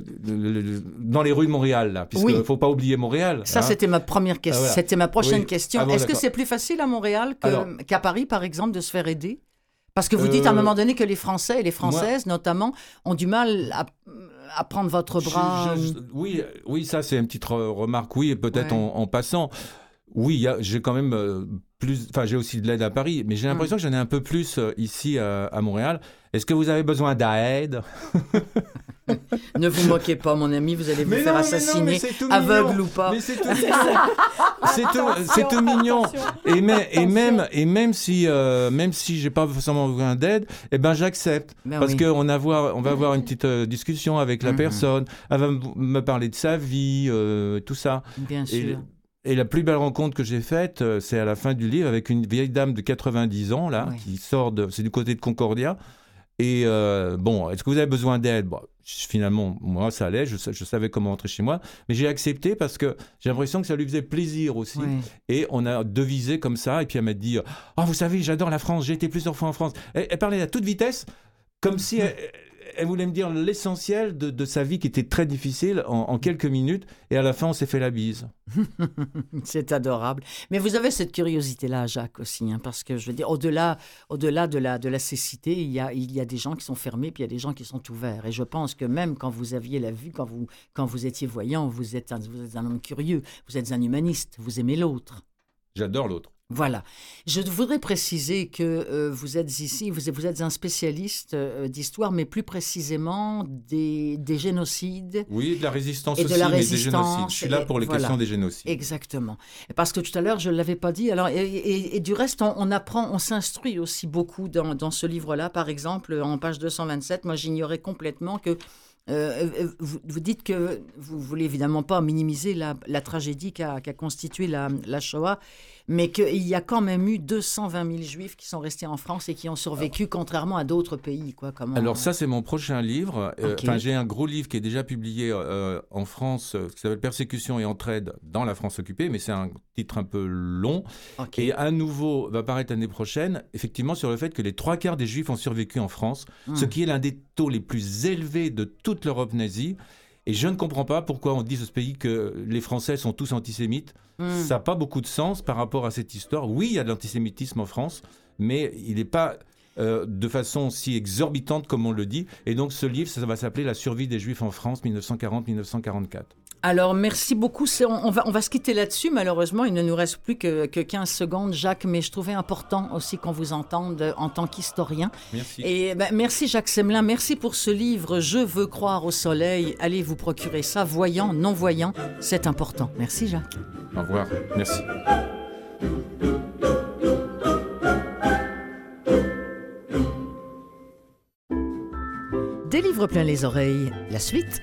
S3: les rues de Montréal, là, puisqu'il ne faut pas oublier Montréal.
S1: Ça, c'était ma première question.
S3: Voilà.
S1: C'était ma prochaine question.
S3: Bon,
S1: Est-ce que
S3: d'accord.
S1: c'est plus facile à Montréal qu'à Paris, par exemple, de se faire aider? Parce que vous dites à un moment donné que les Français et les Françaises, notamment, ont du mal à prendre votre bras.
S3: Oui, ça, c'est une petite remarque, oui, et peut-être en passant. Oui, j'ai quand même j'ai aussi de l'aide à Paris, mais j'ai l'impression que j'en ai un peu plus ici à Montréal. Est-ce que vous avez besoin d'aide?
S1: Ne vous moquez pas, mon ami, vous allez vous faire assassiner, aveugle ou pas.
S3: Mais c'est tout mignon. c'est tout mignon. Et même si j'ai pas forcément besoin d'aide, j'accepte. Parce qu'on va avoir une petite discussion avec la personne. Elle va me parler de sa vie, tout ça.
S1: Bien sûr.
S3: Et la plus belle rencontre que j'ai faite, c'est à la fin du livre avec une vieille dame de 90 ans, là, qui sort c'est du côté de Concordia. Et est-ce que vous avez besoin d'aide? Finalement, moi, ça allait, je savais comment rentrer chez moi. Mais j'ai accepté parce que j'ai l'impression que ça lui faisait plaisir aussi. Oui. Et on a devisé comme ça. Et puis elle m'a dit, vous savez, j'adore la France, j'ai été plusieurs fois en France. Elle parlait à toute vitesse, comme si elle voulait me dire l'essentiel de sa vie qui était très difficile en quelques minutes. Et à la fin, on s'est fait la bise.
S1: C'est adorable. Mais vous avez cette curiosité-là, Jacques, aussi, parce que, je veux dire, au-delà de la cécité, il y a des gens qui sont fermés, puis il y a des gens qui sont ouverts. Et je pense que même quand vous aviez la vue, quand vous étiez voyant, vous êtes un homme curieux, vous êtes un humaniste, vous aimez l'autre.
S3: J'adore l'autre.
S1: Voilà. Je voudrais préciser que vous êtes ici, vous êtes un spécialiste d'histoire, mais plus précisément des génocides.
S3: Oui, de la résistance
S1: et
S3: aussi,
S1: de la
S3: mais
S1: résistance,
S3: des génocides. Je suis là pour les questions des génocides.
S1: Exactement. Parce que tout à l'heure, je ne l'avais pas dit. Alors, et du reste, on apprend, on s'instruit aussi beaucoup dans ce livre-là. Par exemple, en page 227, moi, j'ignorais complètement que vous dites que vous ne voulez évidemment pas minimiser la tragédie qu'a constitué la Shoah, mais qu'il y a quand même eu 220 000 Juifs qui sont restés en France et qui ont survécu, contrairement à d'autres pays.
S3: Alors ça, c'est mon prochain livre. J'ai un gros livre qui est déjà publié en France, qui s'appelle « Persécution et entraide dans la France occupée », mais c'est un titre un peu long. Et un nouveau va paraître l'année prochaine, effectivement, sur le fait que les 3/4 des Juifs ont survécu en France, ce qui est l'un des taux les plus élevés de toute l'Europe nazie. Et je ne comprends pas pourquoi on dit de ce pays que les Français sont tous antisémites. Ça n'a pas beaucoup de sens par rapport à cette histoire. Oui, il y a de l'antisémitisme en France, mais il n'est pas de façon si exorbitante comme on le dit. Et donc ce livre, ça va s'appeler « La survie des Juifs en France, 1940-1944 ».
S1: Alors, merci beaucoup. On va se quitter là-dessus. Malheureusement, il ne nous reste plus que 15 secondes, Jacques, mais je trouvais important aussi qu'on vous entende en tant qu'historien.
S3: Merci.
S1: Et merci, Jacques Semelin. Merci pour ce livre « Je veux croire au soleil ». Allez vous procurer ça. Voyant, non-voyant, c'est important. Merci, Jacques.
S3: Au revoir. Merci.
S1: Des livres plein les oreilles. La suite.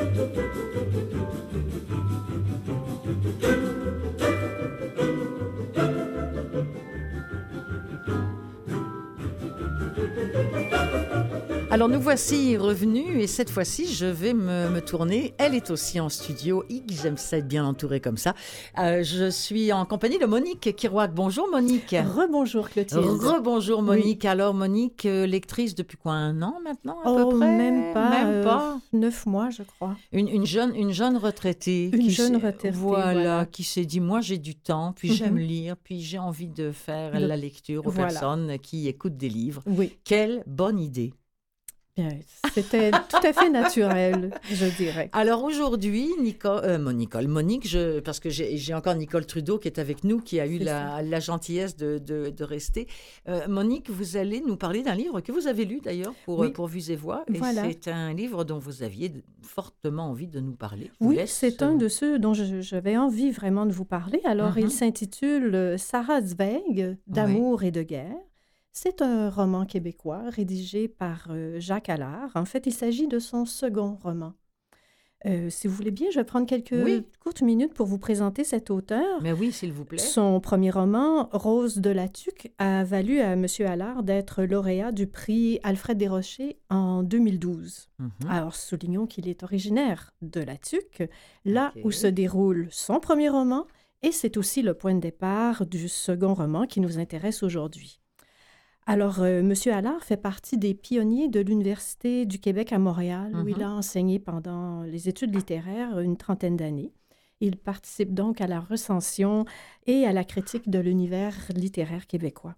S1: Alors nous voici revenus et cette fois-ci je vais me tourner. Elle est aussi en studio. J'aime ça être bien entourée comme ça. Je suis en compagnie de Monique Kirouac. Bonjour Monique.
S2: Rebonjour Clotilde.
S1: Rebonjour Monique. Oui. Alors Monique, lectrice depuis quoi, 1 an maintenant à peu près?
S2: Même pas. 9 mois je crois.
S1: Une jeune retraitée. Voilà, qui s'est dit moi j'ai du temps, puis j'aime lire, puis j'ai envie de faire la lecture aux personnes qui écoutent des livres.
S2: Oui.
S1: Quelle bonne idée.
S2: C'était tout à fait naturel, je dirais.
S1: Alors aujourd'hui, Monique, parce que j'ai encore Nicole Trudeau qui est avec nous, qui a eu la gentillesse de rester. Monique, vous allez nous parler d'un livre que vous avez lu d'ailleurs pour Vues et Voix. Et c'est un livre dont vous aviez fortement envie de nous parler.
S2: C'est un de ceux dont j'avais envie vraiment de vous parler. Alors, il s'intitule « Sarah Zweig, d'amour et de guerre ». C'est un roman québécois rédigé par Jacques Allard. En fait, il s'agit de son second roman. Si vous voulez bien, je vais prendre quelques courtes minutes pour vous présenter cet auteur.
S1: Mais oui, s'il vous plaît.
S2: Son premier roman, Rose de la Tuque, a valu à M. Allard d'être lauréat du prix Alfred Desrochers en 2012. Alors, soulignons qu'il est originaire de la Tuque, là où se déroule son premier roman Et c'est aussi le point de départ du second roman qui nous intéresse aujourd'hui. Alors, M. Allard fait partie des pionniers de l'Université du Québec à Montréal, où il a enseigné pendant les études littéraires une trentaine d'années. Il participe donc à la recension et à la critique de l'univers littéraire québécois.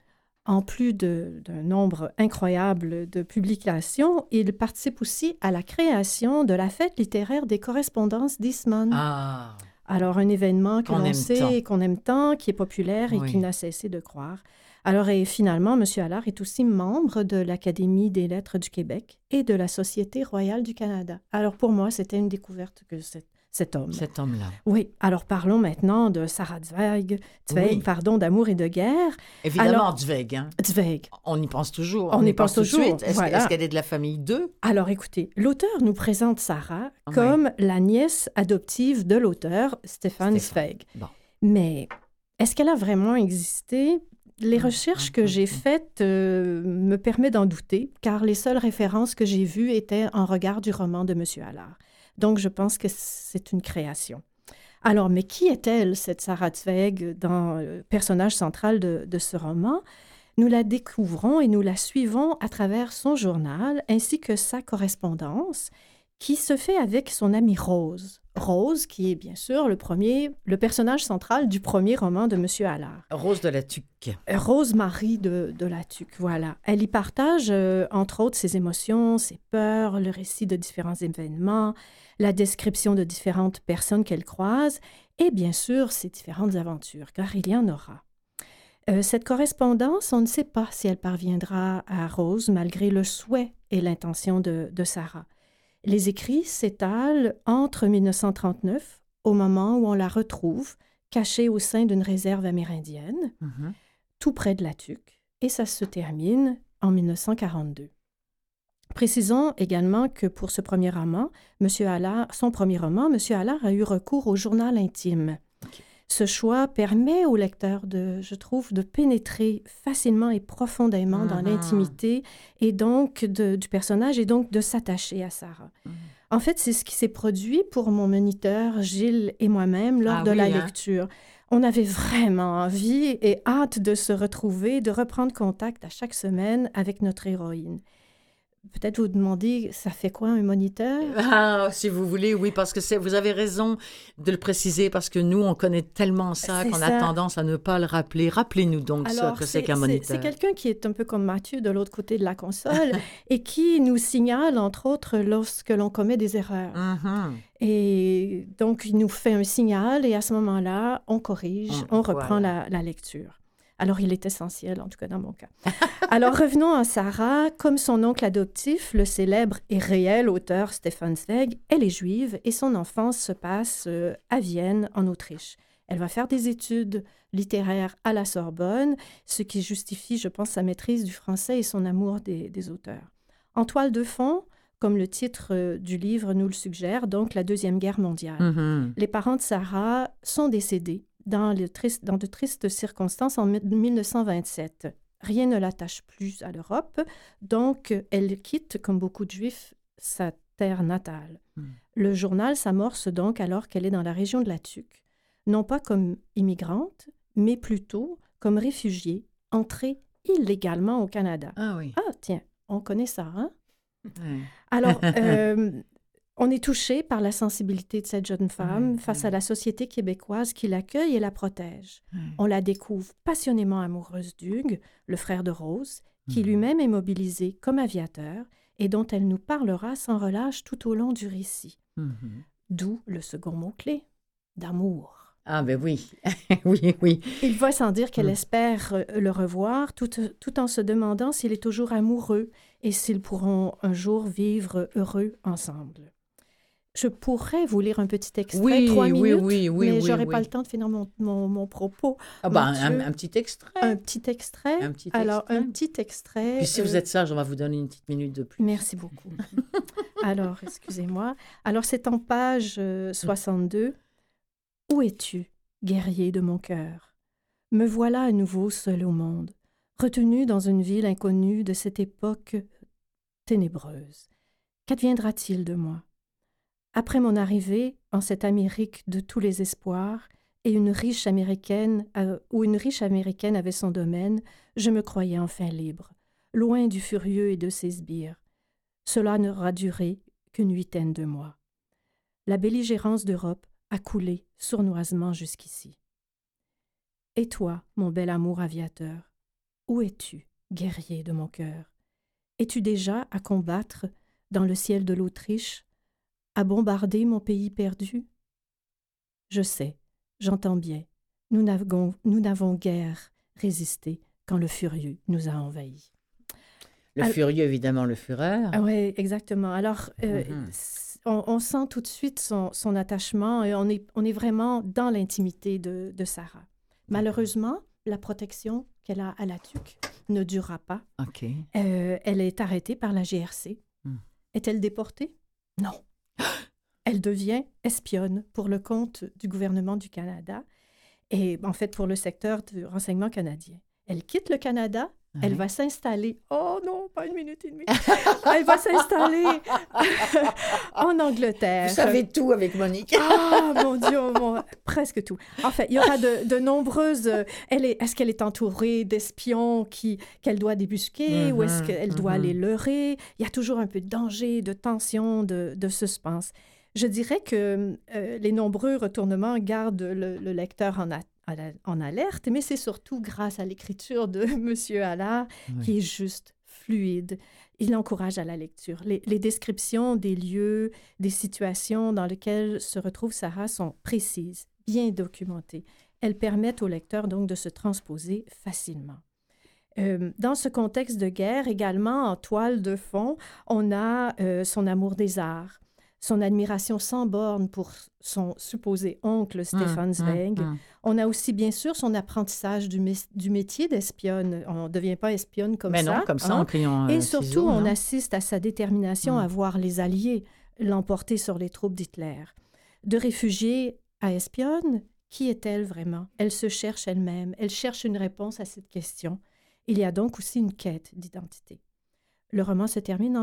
S2: En plus d'un nombre incroyable de publications, il participe aussi à la création de la fête littéraire des correspondances d'Eastman.
S1: Ah,
S2: Alors, un événement que
S1: qu'on
S2: l'on
S1: aime
S2: sait
S1: tant.
S2: et qu'on aime tant, qui est populaire et
S1: Oui.
S2: qui n'a cessé de croître. Alors, et finalement, M. Allard est aussi membre de l'Académie des lettres du Québec et de la Société royale du Canada. Alors, pour moi, c'était une découverte que cet homme.
S1: Cet homme-là.
S2: Oui, alors parlons maintenant de Sarah Zweig,
S1: Oui.
S2: d'Amour et de guerre.
S1: Évidemment, Zweig. Hein.
S2: Zweig.
S1: On y pense toujours.
S2: On y
S1: y
S2: pense
S1: tout de
S2: toujours,
S1: suite. Est-ce
S2: voilà.
S1: est-ce qu'elle est de la famille d'eux?
S2: Alors, écoutez, l'auteur nous présente Sarah
S1: Oui.
S2: comme la nièce adoptive de l'auteur, Stefan Zweig.
S1: Bon.
S2: Mais est-ce qu'elle a vraiment existé? Les recherches que j'ai faites me permettent d'en douter, car les seules références que j'ai vues étaient en regard du roman de M. Allard. Donc, je pense que c'est une création. Alors, mais qui est-elle, cette Sarah Zweig, personnage central de ce roman? Nous la découvrons et nous la suivons à travers son journal ainsi que sa correspondance qui se fait avec son amie Rose. Rose, qui est bien sûr le personnage central du premier roman de M. Allard.
S1: Rose de la Tuque.
S2: Rose-Marie de la Tuque, voilà. Elle y partage, entre autres, ses émotions, ses peurs, le récit de différents événements, la description de différentes personnes qu'elle croise et bien sûr ses différentes aventures, car il y en aura. Cette correspondance, on ne sait pas si elle parviendra à Rose malgré le souhait et l'intention de Sarah. Les écrits s'étalent entre 1939, au moment où on la retrouve, cachée au sein d'une réserve amérindienne, tout près de la Tuque, et ça se termine en 1942. Précisons également que pour ce premier roman, son premier roman, M. Allard a eu recours au journal intime.
S1: Okay.
S2: Ce choix permet au lecteur, je trouve, de pénétrer facilement et profondément dans l'intimité et donc du personnage et donc de s'attacher à Sarah. En fait, c'est ce qui s'est produit pour mon moniteur Gilles et moi-même lors de la lecture. On avait vraiment envie et hâte de se retrouver, de reprendre contact à chaque semaine avec notre héroïne. Peut-être vous demandez, ça fait quoi un moniteur?
S1: Ah, si vous voulez, oui, parce que vous avez raison de le préciser, parce que nous, on connaît tellement ça qu'on a tendance à ne pas le rappeler. Rappelez-nous donc ça, que c'est qu'un moniteur.
S2: C'est quelqu'un qui est un peu comme Mathieu de l'autre côté de la console et qui nous signale, entre autres, lorsque l'on commet des erreurs. Et donc, il nous fait un signal et à ce moment-là, on corrige, on reprend la lecture. Alors, il est essentiel, en tout cas dans mon cas. Alors, revenons à Sarah. Comme son oncle adoptif, le célèbre et réel auteur Stefan Zweig, elle est juive et son enfance se passe à Vienne, en Autriche. Elle va faire des études littéraires à la Sorbonne, ce qui justifie, je pense, sa maîtrise du français et son amour des auteurs. En toile de fond, comme le titre du livre nous le suggère, donc la Deuxième Guerre mondiale. Les parents de Sarah sont décédés dans de tristes circonstances en 1927. Rien ne l'attache plus à l'Europe, donc elle quitte, comme beaucoup de Juifs, sa terre natale. Le journal s'amorce donc alors qu'elle est dans la région de la Tuque, non pas comme immigrante, mais plutôt comme réfugiée, entrée illégalement au Canada.
S1: Ah oui.
S2: Ah, tiens, on connaît ça, hein?
S1: Oui.
S2: Alors, on est touché par la sensibilité de cette jeune femme face à la société québécoise qui l'accueille et la protège. On la découvre passionnément amoureuse d'Hugues, le frère de Rose, qui lui-même est mobilisé comme aviateur et dont elle nous parlera sans relâche tout au long du récit. D'où le second mot-clé, d'amour.
S1: Ah ben oui, oui.
S2: Il va sans dire qu'elle espère le revoir tout en se demandant s'il est toujours amoureux et s'ils pourront un jour vivre heureux ensemble. Je pourrais vous lire un petit extrait, 3 minutes, mais je n'aurai pas le temps de finir mon propos.
S1: Ah ben, un petit extrait.
S2: Un petit extrait. Alors, un petit extrait.
S1: Puis si vous êtes sage, on va vous donner une petite minute de plus.
S2: Merci beaucoup. Alors, excusez-moi. Alors, c'est en page 62. Où es-tu, guerrier de mon cœur? Me voilà à nouveau seul au monde, retenu dans une ville inconnue de cette époque ténébreuse. Qu'adviendra-t-il de moi? Après mon arrivée en cette Amérique de tous les espoirs, et où une riche américaine avait son domaine, je me croyais enfin libre, loin du furieux et de ses sbires. Cela n'aura duré qu'une 8aine de mois. La belligérance d'Europe a coulé sournoisement jusqu'ici. Et toi, mon bel amour aviateur, où es-tu, guerrier de mon cœur? Es-tu déjà à combattre dans le ciel de l'Autriche, à bombarder mon pays perdu? Je sais, j'entends bien, nous n'avons guère résisté quand le furieux nous a envahis.
S1: Le furieux, évidemment, le Führer.
S2: Ah oui, exactement. Alors, on sent tout de suite son attachement et on est vraiment dans l'intimité de Sarah. Malheureusement, la protection qu'elle a à la tuque ne durera pas.
S1: OK.
S2: Elle est arrêtée par la GRC. Est-elle déportée? Non. Elle devient espionne pour le compte du gouvernement du Canada et en fait pour le secteur du renseignement canadien. Elle quitte le Canada, elle va s'installer... Oh non, pas 1 minute et demie. Elle va s'installer en Angleterre.
S1: Vous savez tout avec Monique.
S2: Ah, mon Dieu, presque tout. En fait, il y aura de nombreuses... Est-ce qu'elle est entourée d'espions qu'elle doit débusquer ou est-ce qu'elle doit les leurrer? Il y a toujours un peu de danger, de tension, de suspense. Je dirais que les nombreux retournements gardent le lecteur en alerte, mais c'est surtout grâce à l'écriture de M. Allard qui est juste fluide. Il encourage à la lecture. Les descriptions des lieux, des situations dans lesquelles se retrouve Sarah sont précises, bien documentées. Elles permettent au lecteur donc de se transposer facilement. Dans ce contexte de guerre, également en toile de fond, on a son amour des arts, son admiration sans borne pour son supposé oncle Stefan Zweig. On a aussi, bien sûr, son apprentissage du métier d'espionne. On ne devient pas espionne comme ça.
S1: Mais non, comme ça, en criant
S2: et surtout, on assiste à sa détermination à voir les Alliés l'emporter sur les troupes d'Hitler. De réfugiée à espionne, qui est-elle vraiment? Elle se cherche elle-même. Elle cherche une réponse à cette question. Il y a donc aussi une quête d'identité. Le roman se termine en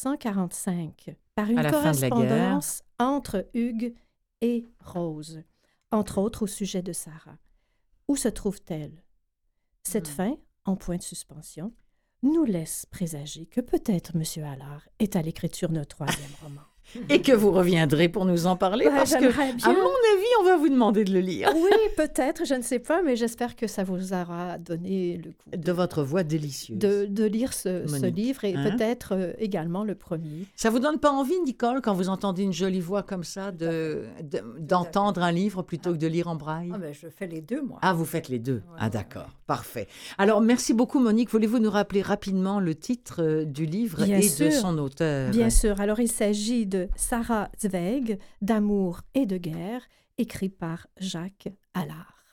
S2: 1945 par une correspondance entre Hugues et Rose, entre autres au sujet de Sarah. Où se trouve-t-elle? Cette fin, en point de suspension, nous laisse présager que peut-être M. Allard est à l'écriture de notre 3e roman.
S1: Et que vous reviendrez pour nous en parler, parce que,
S2: bien.
S1: à mon avis, on va vous demander de le lire.
S2: Oui, peut-être, je ne sais pas, mais j'espère que ça vous aura donné le coup
S1: de votre voix délicieuse.
S2: De lire ce livre et peut-être également le premier.
S1: Ça vous donne pas envie, Nicole, quand vous entendez une jolie voix comme ça, d'entendre un livre plutôt que de lire en braille?
S4: Ah ben, je fais les deux, moi.
S1: Ah, vous faites les deux. Ah, d'accord. Parfait. Alors, merci beaucoup, Monique. Voulez-vous nous rappeler rapidement le titre du livre de son auteur?
S2: Bien sûr. Alors, il s'agit de Sarah Zweig, d'amour et de guerre, écrit par Jacques Allard.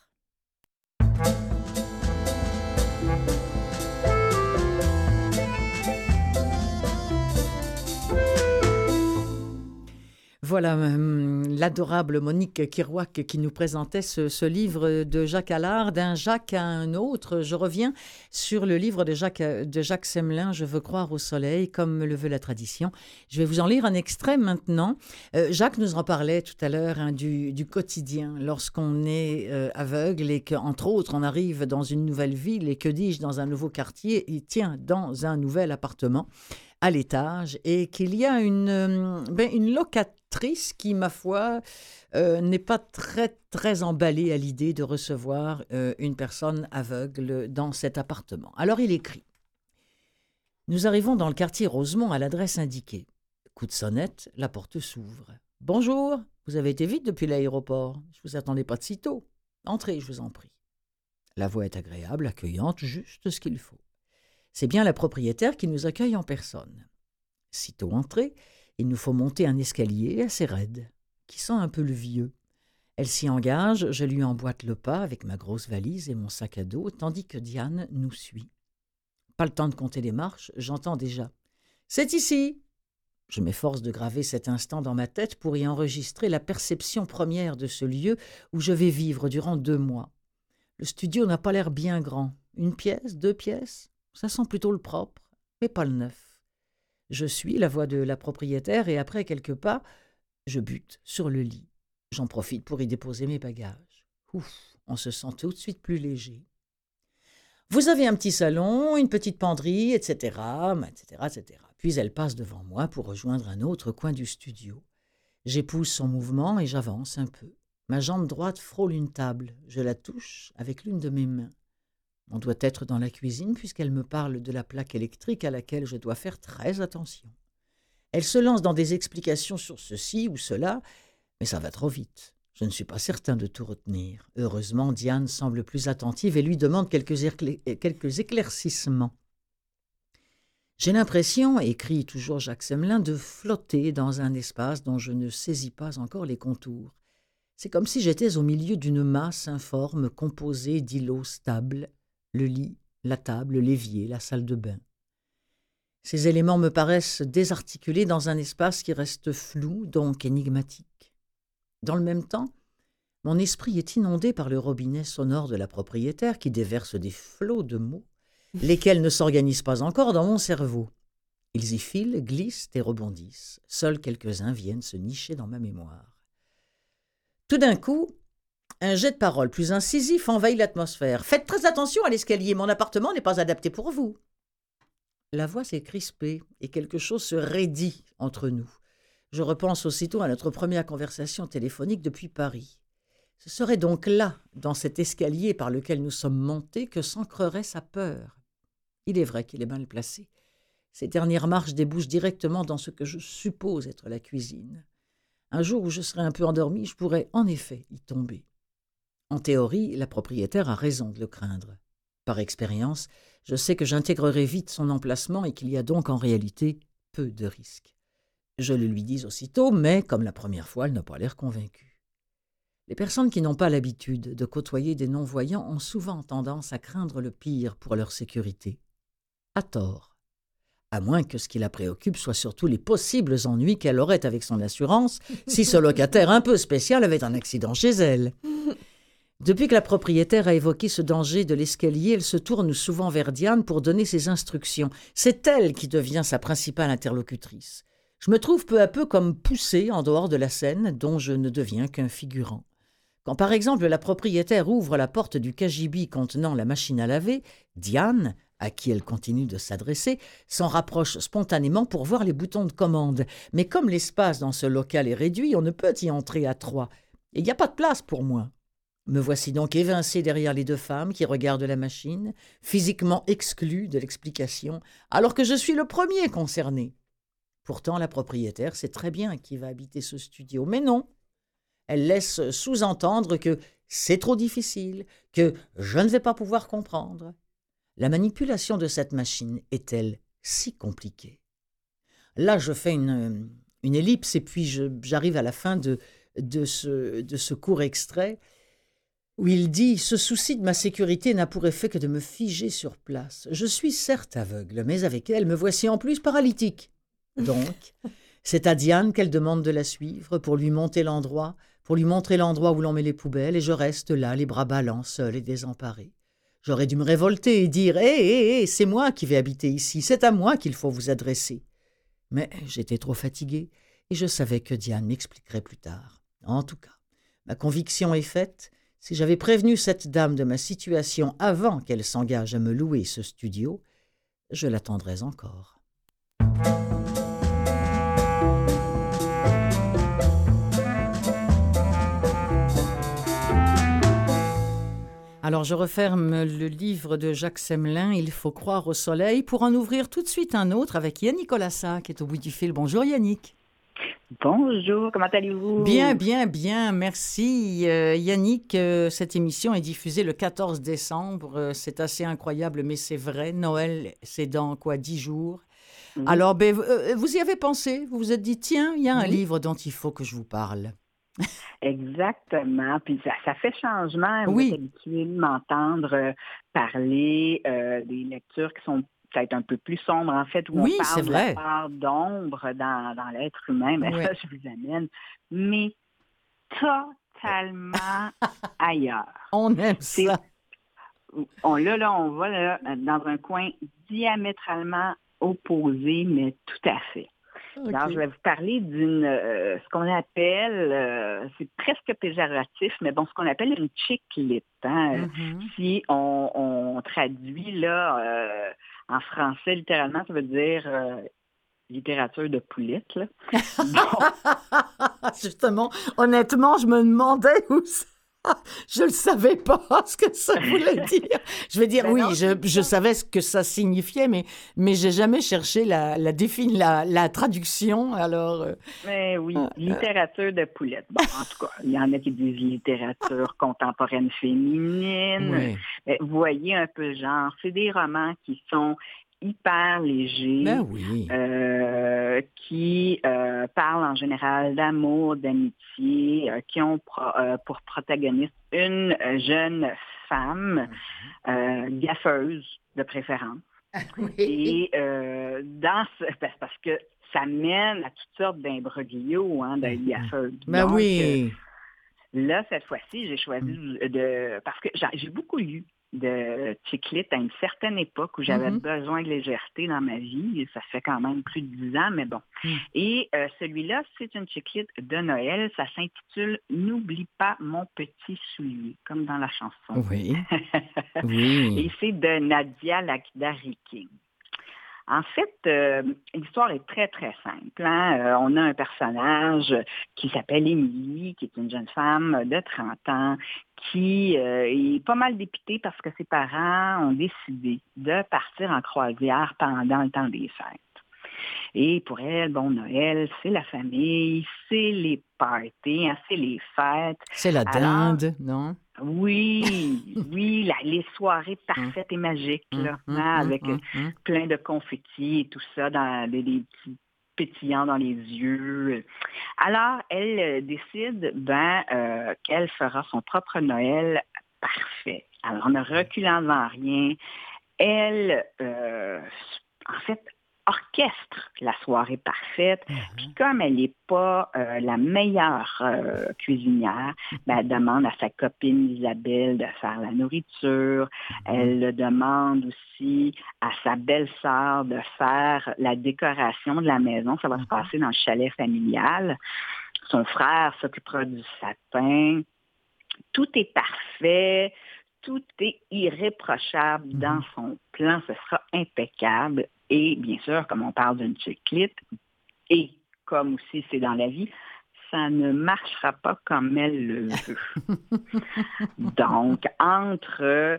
S1: Voilà l'adorable Monique Kirouac qui nous présentait ce livre de Jacques Allard, d'un Jacques à un autre. Je reviens sur le livre de Jacques Semelin, « Je veux croire au soleil », comme le veut la tradition. Je vais vous en lire un extrait maintenant. Jacques nous en parlait tout à l'heure du quotidien, lorsqu'on est aveugle et qu'entre autres, on arrive dans une nouvelle ville et que dis-je, dans un nouveau quartier, et tiens, dans un nouvel appartement à l'étage, et qu'il y a une locatrice qui, ma foi, n'est pas très, très emballée à l'idée de recevoir une personne aveugle dans cet appartement. Alors, il écrit « Nous arrivons dans le quartier Rosemont à l'adresse indiquée. Coup de sonnette, la porte s'ouvre. « Bonjour, vous avez été vite depuis l'aéroport. Je ne vous attendais pas de si tôt. Entrez, je vous en prie. » La voix est agréable, accueillante, juste ce qu'il faut. C'est bien la propriétaire qui nous accueille en personne. Sitôt entrée, il nous faut monter un escalier assez raide, qui sent un peu le vieux. Elle s'y engage, je lui emboîte le pas avec ma grosse valise et mon sac à dos, tandis que Diane nous suit. Pas le temps de compter les marches, j'entends déjà « C'est ici !» Je m'efforce de graver cet instant dans ma tête pour y enregistrer la perception première de ce lieu où je vais vivre durant 2 mois. Le studio n'a pas l'air bien grand. 1 pièce, 2 pièces. Ça sent plutôt le propre, mais pas le neuf. Je suis la voix de la propriétaire et après quelques pas, je bute sur le lit. J'en profite pour y déposer mes bagages. Ouf, on se sent tout de suite plus léger. Vous avez un petit salon, une petite penderie, etc., etc., etc. Puis elle passe devant moi pour rejoindre un autre coin du studio. J'épouse son mouvement et j'avance un peu. Ma jambe droite frôle une table. Je la touche avec l'une de mes mains. On doit être dans la cuisine puisqu'elle me parle de la plaque électrique à laquelle je dois faire très attention. Elle se lance dans des explications sur ceci ou cela, mais ça va trop vite. Je ne suis pas certain de tout retenir. Heureusement, Diane semble plus attentive et lui demande quelques éclaircissements. J'ai l'impression, écrit toujours Jacques Semelin, de flotter dans un espace dont je ne saisis pas encore les contours. C'est comme si j'étais au milieu d'une masse informe composée d'îlots stables, le lit, la table, l'évier, la salle de bain. Ces éléments me paraissent désarticulés dans un espace qui reste flou, donc énigmatique. Dans le même temps, mon esprit est inondé par le robinet sonore de la propriétaire qui déverse des flots de mots, lesquels ne s'organisent pas encore dans mon cerveau. Ils y filent, glissent et rebondissent. Seuls quelques-uns viennent se nicher dans ma mémoire. Tout d'un coup, un jet de parole plus incisif envahit l'atmosphère. « Faites très attention à l'escalier, mon appartement n'est pas adapté pour vous. » La voix s'est crispée et quelque chose se raidit entre nous. Je repense aussitôt à notre première conversation téléphonique depuis Paris. Ce serait donc là, dans cet escalier par lequel nous sommes montés, que s'ancrerait sa peur. Il est vrai qu'il est mal placé. Ces dernières marches débouchent directement dans ce que je suppose être la cuisine. Un jour où je serai un peu endormie, je pourrais en effet y tomber. En théorie, la propriétaire a raison de le craindre. Par expérience, je sais que j'intégrerai vite son emplacement et qu'il y a donc en réalité peu de risques. Je le lui dis aussitôt, mais comme la première fois, elle n'a pas l'air convaincue. Les personnes qui n'ont pas l'habitude de côtoyer des non-voyants ont souvent tendance à craindre le pire pour leur sécurité. À tort. À moins que ce qui la préoccupe soit surtout les possibles ennuis qu'elle aurait avec son assurance si ce locataire un peu spécial avait un accident chez elle. Depuis que la propriétaire a évoqué ce danger de l'escalier, elle se tourne souvent vers Diane pour donner ses instructions. C'est elle qui devient sa principale interlocutrice. Je me trouve peu à peu comme poussé en dehors de la scène dont je ne deviens qu'un figurant. Quand par exemple la propriétaire ouvre la porte du cagibi contenant la machine à laver, Diane, à qui elle continue de s'adresser, s'en rapproche spontanément pour voir les boutons de commande. Mais comme l'espace dans ce local est réduit, on ne peut y entrer à trois. Et il n'y a pas de place pour moi. Me voici donc évincé derrière les deux femmes qui regardent la machine, physiquement exclu de l'explication, alors que je suis le premier concerné. Pourtant, la propriétaire sait très bien qui va habiter ce studio, mais non. Elle laisse sous-entendre que c'est trop difficile, que je ne vais pas pouvoir comprendre. La manipulation de cette machine est-elle si compliquée? Là, je fais une ellipse et puis j'arrive à la fin de ce court extrait où il dit « Ce souci de ma sécurité n'a pour effet que de me figer sur place. Je suis certes aveugle, mais avec elle, me voici en plus paralytique. Donc, c'est à Diane qu'elle demande de la suivre pour lui montrer l'endroit où l'on met les poubelles, et je reste là, les bras ballants, seul et désemparé. J'aurais dû me révolter et dire « Hé, c'est moi qui vais habiter ici, c'est à moi qu'il faut vous adresser. » Mais j'étais trop fatigué et je savais que Diane m'expliquerait plus tard. En tout cas, ma conviction est faite. Si j'avais prévenu cette dame de ma situation avant qu'elle s'engage à me louer ce studio, je l'attendrais encore. Alors je referme le livre de Jacques Semelin, Il faut croire au soleil, pour en ouvrir tout de suite un autre avec Yannick Olassa qui est au bout du fil. Bonjour Yannick.
S5: Bonjour, comment allez-vous?
S1: Bien, merci. Yannick, cette émission est diffusée le 14 décembre. C'est assez incroyable, mais c'est vrai. Noël, c'est dans 10 jours. Oui. Alors, vous y avez pensé? Vous vous êtes dit, tiens, il y a un livre dont il faut que je vous parle.
S5: Exactement. Puis ça fait changement.
S1: Oui.
S5: Vous êtes habitué de m'entendre parler des lectures qui sont peut-être un peu plus sombre, en fait, où
S1: oui,
S5: on parle
S1: de la
S5: part d'ombre dans l'être humain. Ben oui. Ça, je vous amène. Mais totalement ailleurs.
S1: On aime ça.
S5: On va là, dans un coin diamétralement opposé, mais tout à fait.
S1: OK.
S5: Alors, je vais vous parler d'une, ce qu'on appelle, c'est presque péjoratif, mais bon, ce qu'on appelle une chick lit. Hein. Si on traduit là en français, littéralement, ça veut dire littérature de poulette. Là. Bon.
S1: Justement, honnêtement, je me demandais où ça... Je ne savais pas ce que ça voulait dire. Je vais dire,
S5: Ben
S1: oui,
S5: non,
S1: je savais ce que ça signifiait, mais j'ai jamais cherché la traduction. Alors,
S5: Mais oui, littérature de poulette. Bon, en tout cas, il y en a qui disent littérature contemporaine féminine.
S1: oui.
S5: Mais vous voyez un peu le genre. C'est des romans qui sont hyper légers,
S1: Ben oui.
S5: qui parlent en général d'amour, d'amitié, qui ont pour protagoniste une jeune femme, gaffeuse de préférence.
S1: Oui.
S5: Et parce que ça mène à toutes sortes d'imbroglios, hein, d'être gaffeuse.
S1: Ben
S5: Donc,
S1: oui.
S5: là, cette fois-ci, j'ai choisi parce que j'ai beaucoup lu de chick lit à une certaine époque où j'avais besoin de légèreté dans ma vie. Ça fait quand même plus de 10 ans, mais bon. Et celui-là, c'est une chick lit de Noël. Ça s'intitule « N'oublie pas mon petit soulier », comme dans la chanson.
S1: Oui. Oui.
S5: Et c'est de Nadia Lakdari-King. En fait, l'histoire est très, très simple. Hein? On a un personnage qui s'appelle Émilie, qui est une jeune femme de 30 ans, qui est pas mal dépitée parce que ses parents ont décidé de partir en croisière pendant le temps des fêtes. Et pour elle, bon, Noël, c'est la famille, c'est les parties, hein, c'est les fêtes.
S1: C'est la dinde, non?
S5: Oui, les soirées parfaites et magiques, là, avec plein de confettis et tout ça, des petits pétillants dans les yeux. Alors, elle décide qu'elle fera son propre Noël parfait. Alors, en ne reculant devant rien, elle, en fait, orchestre la soirée parfaite. Puis comme elle n'est pas la meilleure cuisinière, elle demande à sa copine Isabelle de faire la nourriture. Elle le demande aussi à sa belle-sœur de faire la décoration de la maison. Ça va se passer dans le chalet familial. Son frère s'occupera du sapin. Tout est parfait. Tout est irréprochable dans son plan. Ce sera impeccable. Et bien sûr, comme on parle d'une chick lit, et comme aussi c'est dans la vie, ça ne marchera pas comme elle le veut. Donc, entre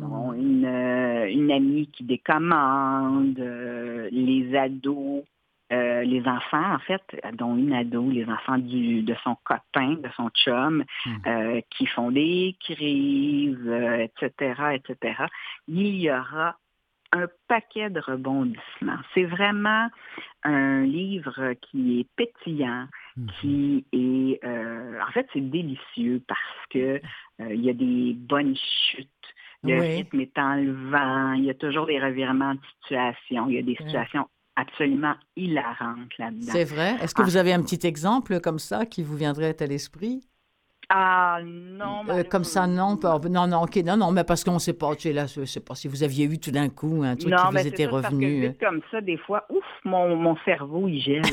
S5: une amie qui décommande, les ados, les enfants, en fait, dont une ado, les enfants de son copain, de son chum, qui font des crises, etc., il y aura un paquet de rebondissements. C'est vraiment un livre qui est pétillant, qui est... en fait, c'est délicieux parce que il y a des bonnes chutes, le rythme est enlevant, il y a toujours des revirements de situation, il y a des situations absolument hilarantes là-dedans.
S1: C'est vrai? Est-ce que vous avez un petit exemple comme ça qui vous viendrait à l'esprit?
S5: Ah non,
S1: comme ça, non. Non, OK, non, mais parce qu'on ne sait pas, tu sais, là, je ne sais pas si vous aviez eu tout d'un coup un truc qui vous était revenu.
S5: Parce que comme ça, des fois, mon cerveau, il gèle.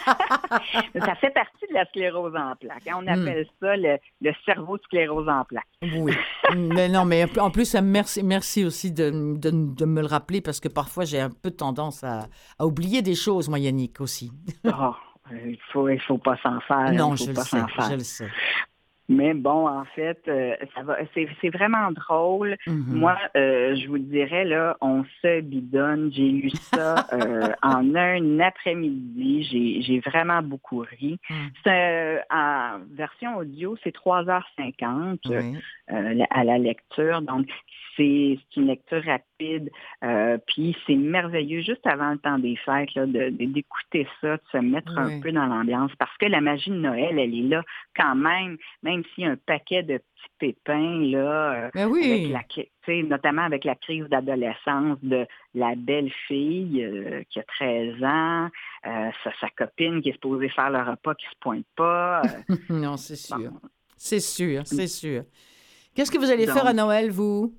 S5: Ça fait partie de la sclérose en plaques. Hein? On appelle ça le cerveau de sclérose en plaques.
S1: Oui, mais non, mais en plus, merci aussi de me le rappeler parce que parfois, j'ai un peu tendance à oublier des choses, moi, Yannick, aussi.
S5: Il faut pas s'en faire.
S1: Non, je le sais.
S5: Mais bon, en fait, c'est vraiment drôle. Moi, je vous dirais, là, on se bidonne. J'ai lu ça en un après-midi. J'ai vraiment beaucoup ri. En version audio, c'est 3h50 à la lecture. Donc, c'est une lecture rapide. Puis, c'est merveilleux, juste avant le temps des fêtes, là, d'écouter ça, de se mettre un peu dans l'ambiance. Parce que la magie de Noël, elle est là quand même s'il y a un paquet de petits pépins, là, notamment avec la crise d'adolescence de la belle-fille qui a 13 ans, sa copine qui est supposée faire le repas qui ne se pointe pas.
S1: Non, c'est sûr. C'est sûr. Qu'est-ce que vous allez faire à Noël, vous?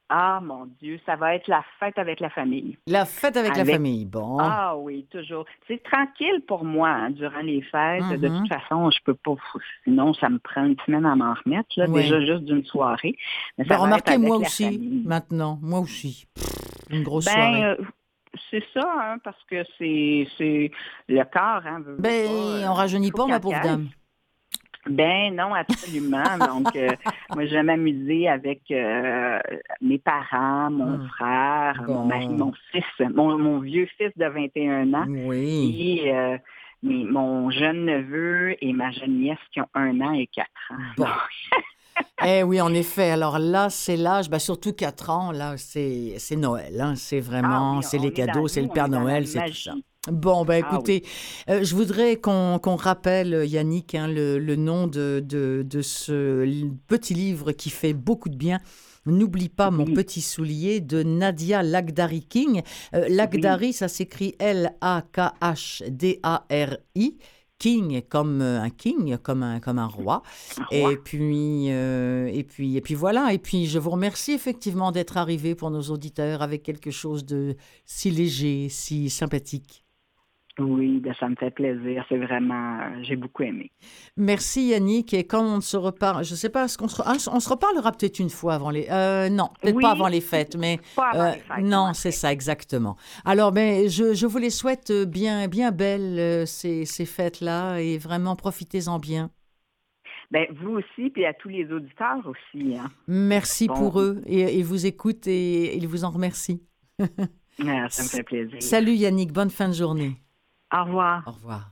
S5: Ah, mon Dieu, ça va être la fête avec la famille.
S1: La fête avec la famille, bon.
S5: Ah oui, toujours. C'est tranquille pour moi hein, durant les fêtes. De toute façon, je peux pas. Sinon, ça me prend une semaine à m'en remettre, là, déjà juste d'une soirée. Mais ça
S1: remarquez, moi
S5: la
S1: aussi,
S5: famille.
S1: maintenant. Moi aussi. Une grosse soirée.
S5: C'est ça, hein, parce que c'est le corps. Hein,
S1: on rajeunit pas, ma pauvre dame.
S5: Ben non, absolument. Donc, moi, je vais m'amuser avec mes parents, mon frère, mon mari, mon fils, mon vieux fils de 21 ans.
S1: Oui.
S5: Et mon jeune neveu et ma jeune nièce qui ont 1 an et 4 ans.
S1: Bon. Oui, en effet. Alors là, c'est l'âge, surtout 4 ans, là, c'est Noël. Hein. C'est vraiment, c'est les cadeaux, c'est le Père Noël, c'est tout ça. Bon, écoutez, je voudrais qu'on rappelle, Yannick, hein, le nom de ce petit livre qui fait beaucoup de bien. N'oublie pas mon petit soulier de Nadia Lagdari-King. Lagdari, ça s'écrit L-A-K-H-D-A-R-I. King comme un king, comme un roi. Et puis voilà. Et puis je vous remercie effectivement d'être arrivé pour nos auditeurs avec quelque chose de si léger, si sympathique.
S5: Oui, ça me fait plaisir. C'est vraiment, j'ai beaucoup aimé.
S1: Merci Yannick. Et quand on se reparle, je ne sais pas, on se reparlera peut-être une fois avant les... non, peut-être pas avant les fêtes, mais...
S5: Pas avant les fêtes,
S1: non, c'est ça, exactement. Alors, je vous les souhaite bien belles, ces fêtes-là, et vraiment, profitez-en bien.
S5: Vous aussi, puis à tous les auditeurs aussi. Hein.
S1: Merci pour eux, et ils vous écoutent et ils vous en remercient.
S5: Ça me fait plaisir.
S1: Salut Yannick, bonne fin de journée.
S5: Au revoir.
S1: Au revoir.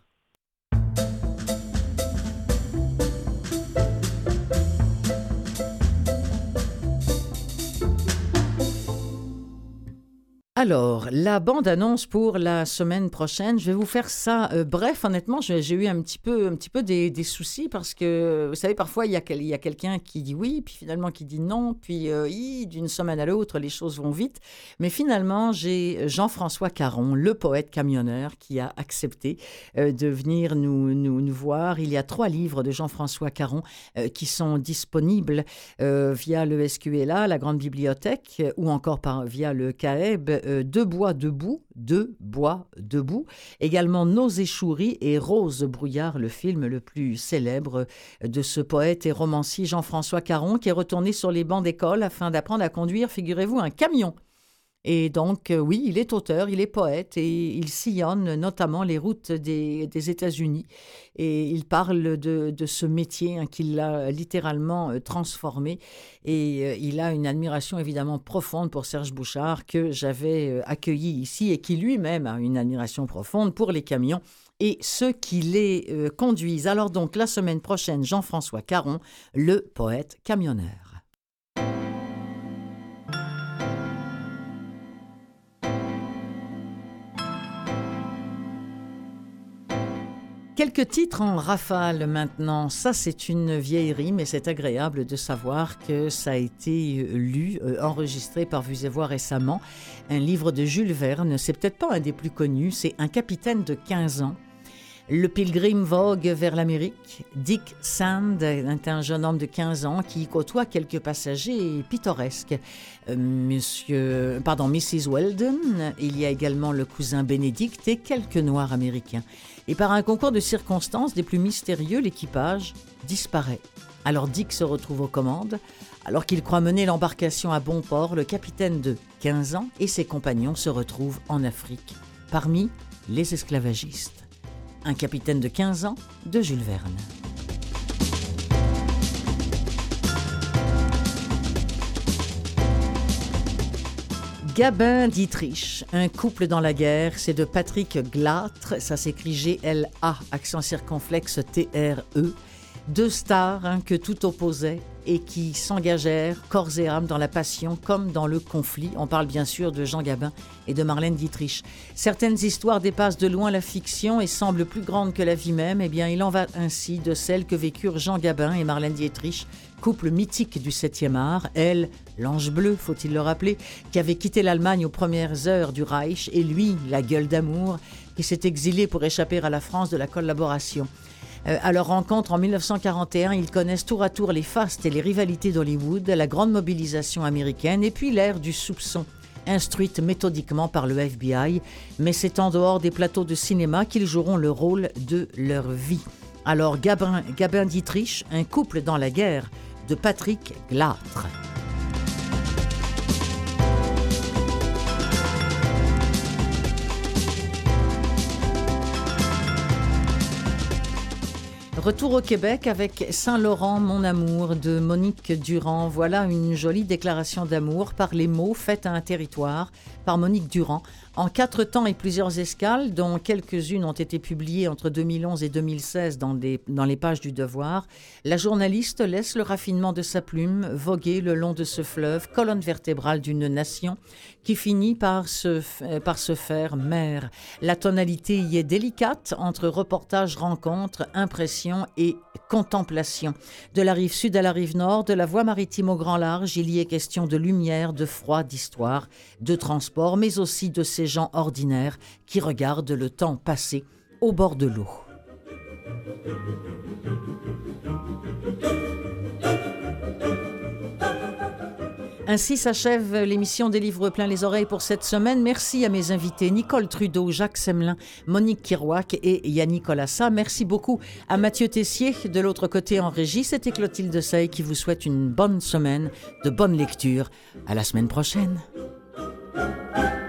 S1: Alors, la bande-annonce pour la semaine prochaine, je vais vous faire ça bref. Honnêtement, j'ai eu un petit peu des soucis parce que, vous savez, parfois, il y a quelqu'un qui dit oui, puis finalement qui dit non, puis d'une semaine à l'autre, les choses vont vite. Mais finalement, j'ai Jean-François Caron, le poète camionneur, qui a accepté de venir nous voir. Il y a 3 livres de Jean-François Caron qui sont disponibles via le SQLA, la Grande Bibliothèque, ou encore via le CAEB, Deux bois debout. Également Nos échoueries et Rose Brouillard, le film le plus célèbre de ce poète et romancier Jean-François Caron, qui est retourné sur les bancs d'école afin d'apprendre à conduire, figurez-vous, un camion. Et donc, oui, il est auteur, il est poète et il sillonne notamment les routes des États-Unis. Et il parle de ce métier qu'il a littéralement transformé. Et il a une admiration évidemment profonde pour Serge Bouchard que j'avais accueilli ici et qui lui-même a une admiration profonde pour les camions et ceux qui les conduisent. Alors donc, la semaine prochaine, Jean-François Caron, le poète camionneur. Quelques titres en rafale maintenant. Ça, c'est une vieillerie, mais c'est agréable de savoir que ça a été lu, enregistré par Vues et Voix récemment. Un livre de Jules Verne, c'est peut-être pas un des plus connus, c'est Un capitaine de 15 ans. Le pilgrim vogue vers l'Amérique. Dick Sand est un jeune homme de 15 ans qui côtoie quelques passagers pittoresques. Mrs. Weldon, il y a également le cousin Bénédicte et quelques Noirs américains. Et par un concours de circonstances des plus mystérieux, l'équipage disparaît. Alors Dick se retrouve aux commandes. Alors qu'il croit mener l'embarcation à bon port, le capitaine de 15 ans et ses compagnons se retrouvent en Afrique, parmi les esclavagistes. Un capitaine de 15 ans de Jules Verne. Gabin Dietrich, un couple dans la guerre, c'est de Patrick Glâtre, ça s'écrit G-L-A, accent circonflexe T-R-E. 2 stars que tout opposait et qui s'engagèrent corps et âme dans la passion comme dans le conflit. On parle bien sûr de Jean Gabin et de Marlène Dietrich. Certaines histoires dépassent de loin la fiction et semblent plus grandes que la vie même. Eh bien, il en va ainsi de celles que vécurent Jean Gabin et Marlène Dietrich, couple mythique du 7e art. Elle, l'ange bleu, faut-il le rappeler, qui avait quitté l'Allemagne aux premières heures du Reich, et lui, la gueule d'amour, qui s'est exilé pour échapper à la France de la collaboration. À leur rencontre en 1941, ils connaissent tour à tour les fastes et les rivalités d'Hollywood, la grande mobilisation américaine et puis l'ère du soupçon, instruite méthodiquement par le FBI. Mais c'est en dehors des plateaux de cinéma qu'ils joueront le rôle de leur vie. Alors Gabin Dietrich, un couple dans la guerre, de Patrick Glâtre. Retour au Québec avec Saint-Laurent, mon amour, de Monique Durand. Voilà une jolie déclaration d'amour par les mots faite à un territoire par Monique Durand. En 4 temps et plusieurs escales, dont quelques-unes ont été publiées entre 2011 et 2016 dans les pages du Devoir, la journaliste laisse le raffinement de sa plume voguer le long de ce fleuve, colonne vertébrale d'une nation qui finit par se faire mère. La tonalité y est délicate entre reportage, rencontre, impression et contemplation. De la rive sud à la rive nord, de la voie maritime au grand large, il y est question de lumière, de froid, d'histoire, de transport, mais aussi de ces gens ordinaires qui regardent le temps passer au bord de l'eau. Ainsi s'achève l'émission des Livres pleins les oreilles pour cette semaine. Merci à mes invités Nicole Trudeau, Jacques Semelin, Monique Kirouac et Yannick Colassa. Merci beaucoup à Mathieu Tessier de l'autre côté en régie. C'était Clotilde Sey qui vous souhaite une bonne semaine, de bonnes lectures. À la semaine prochaine.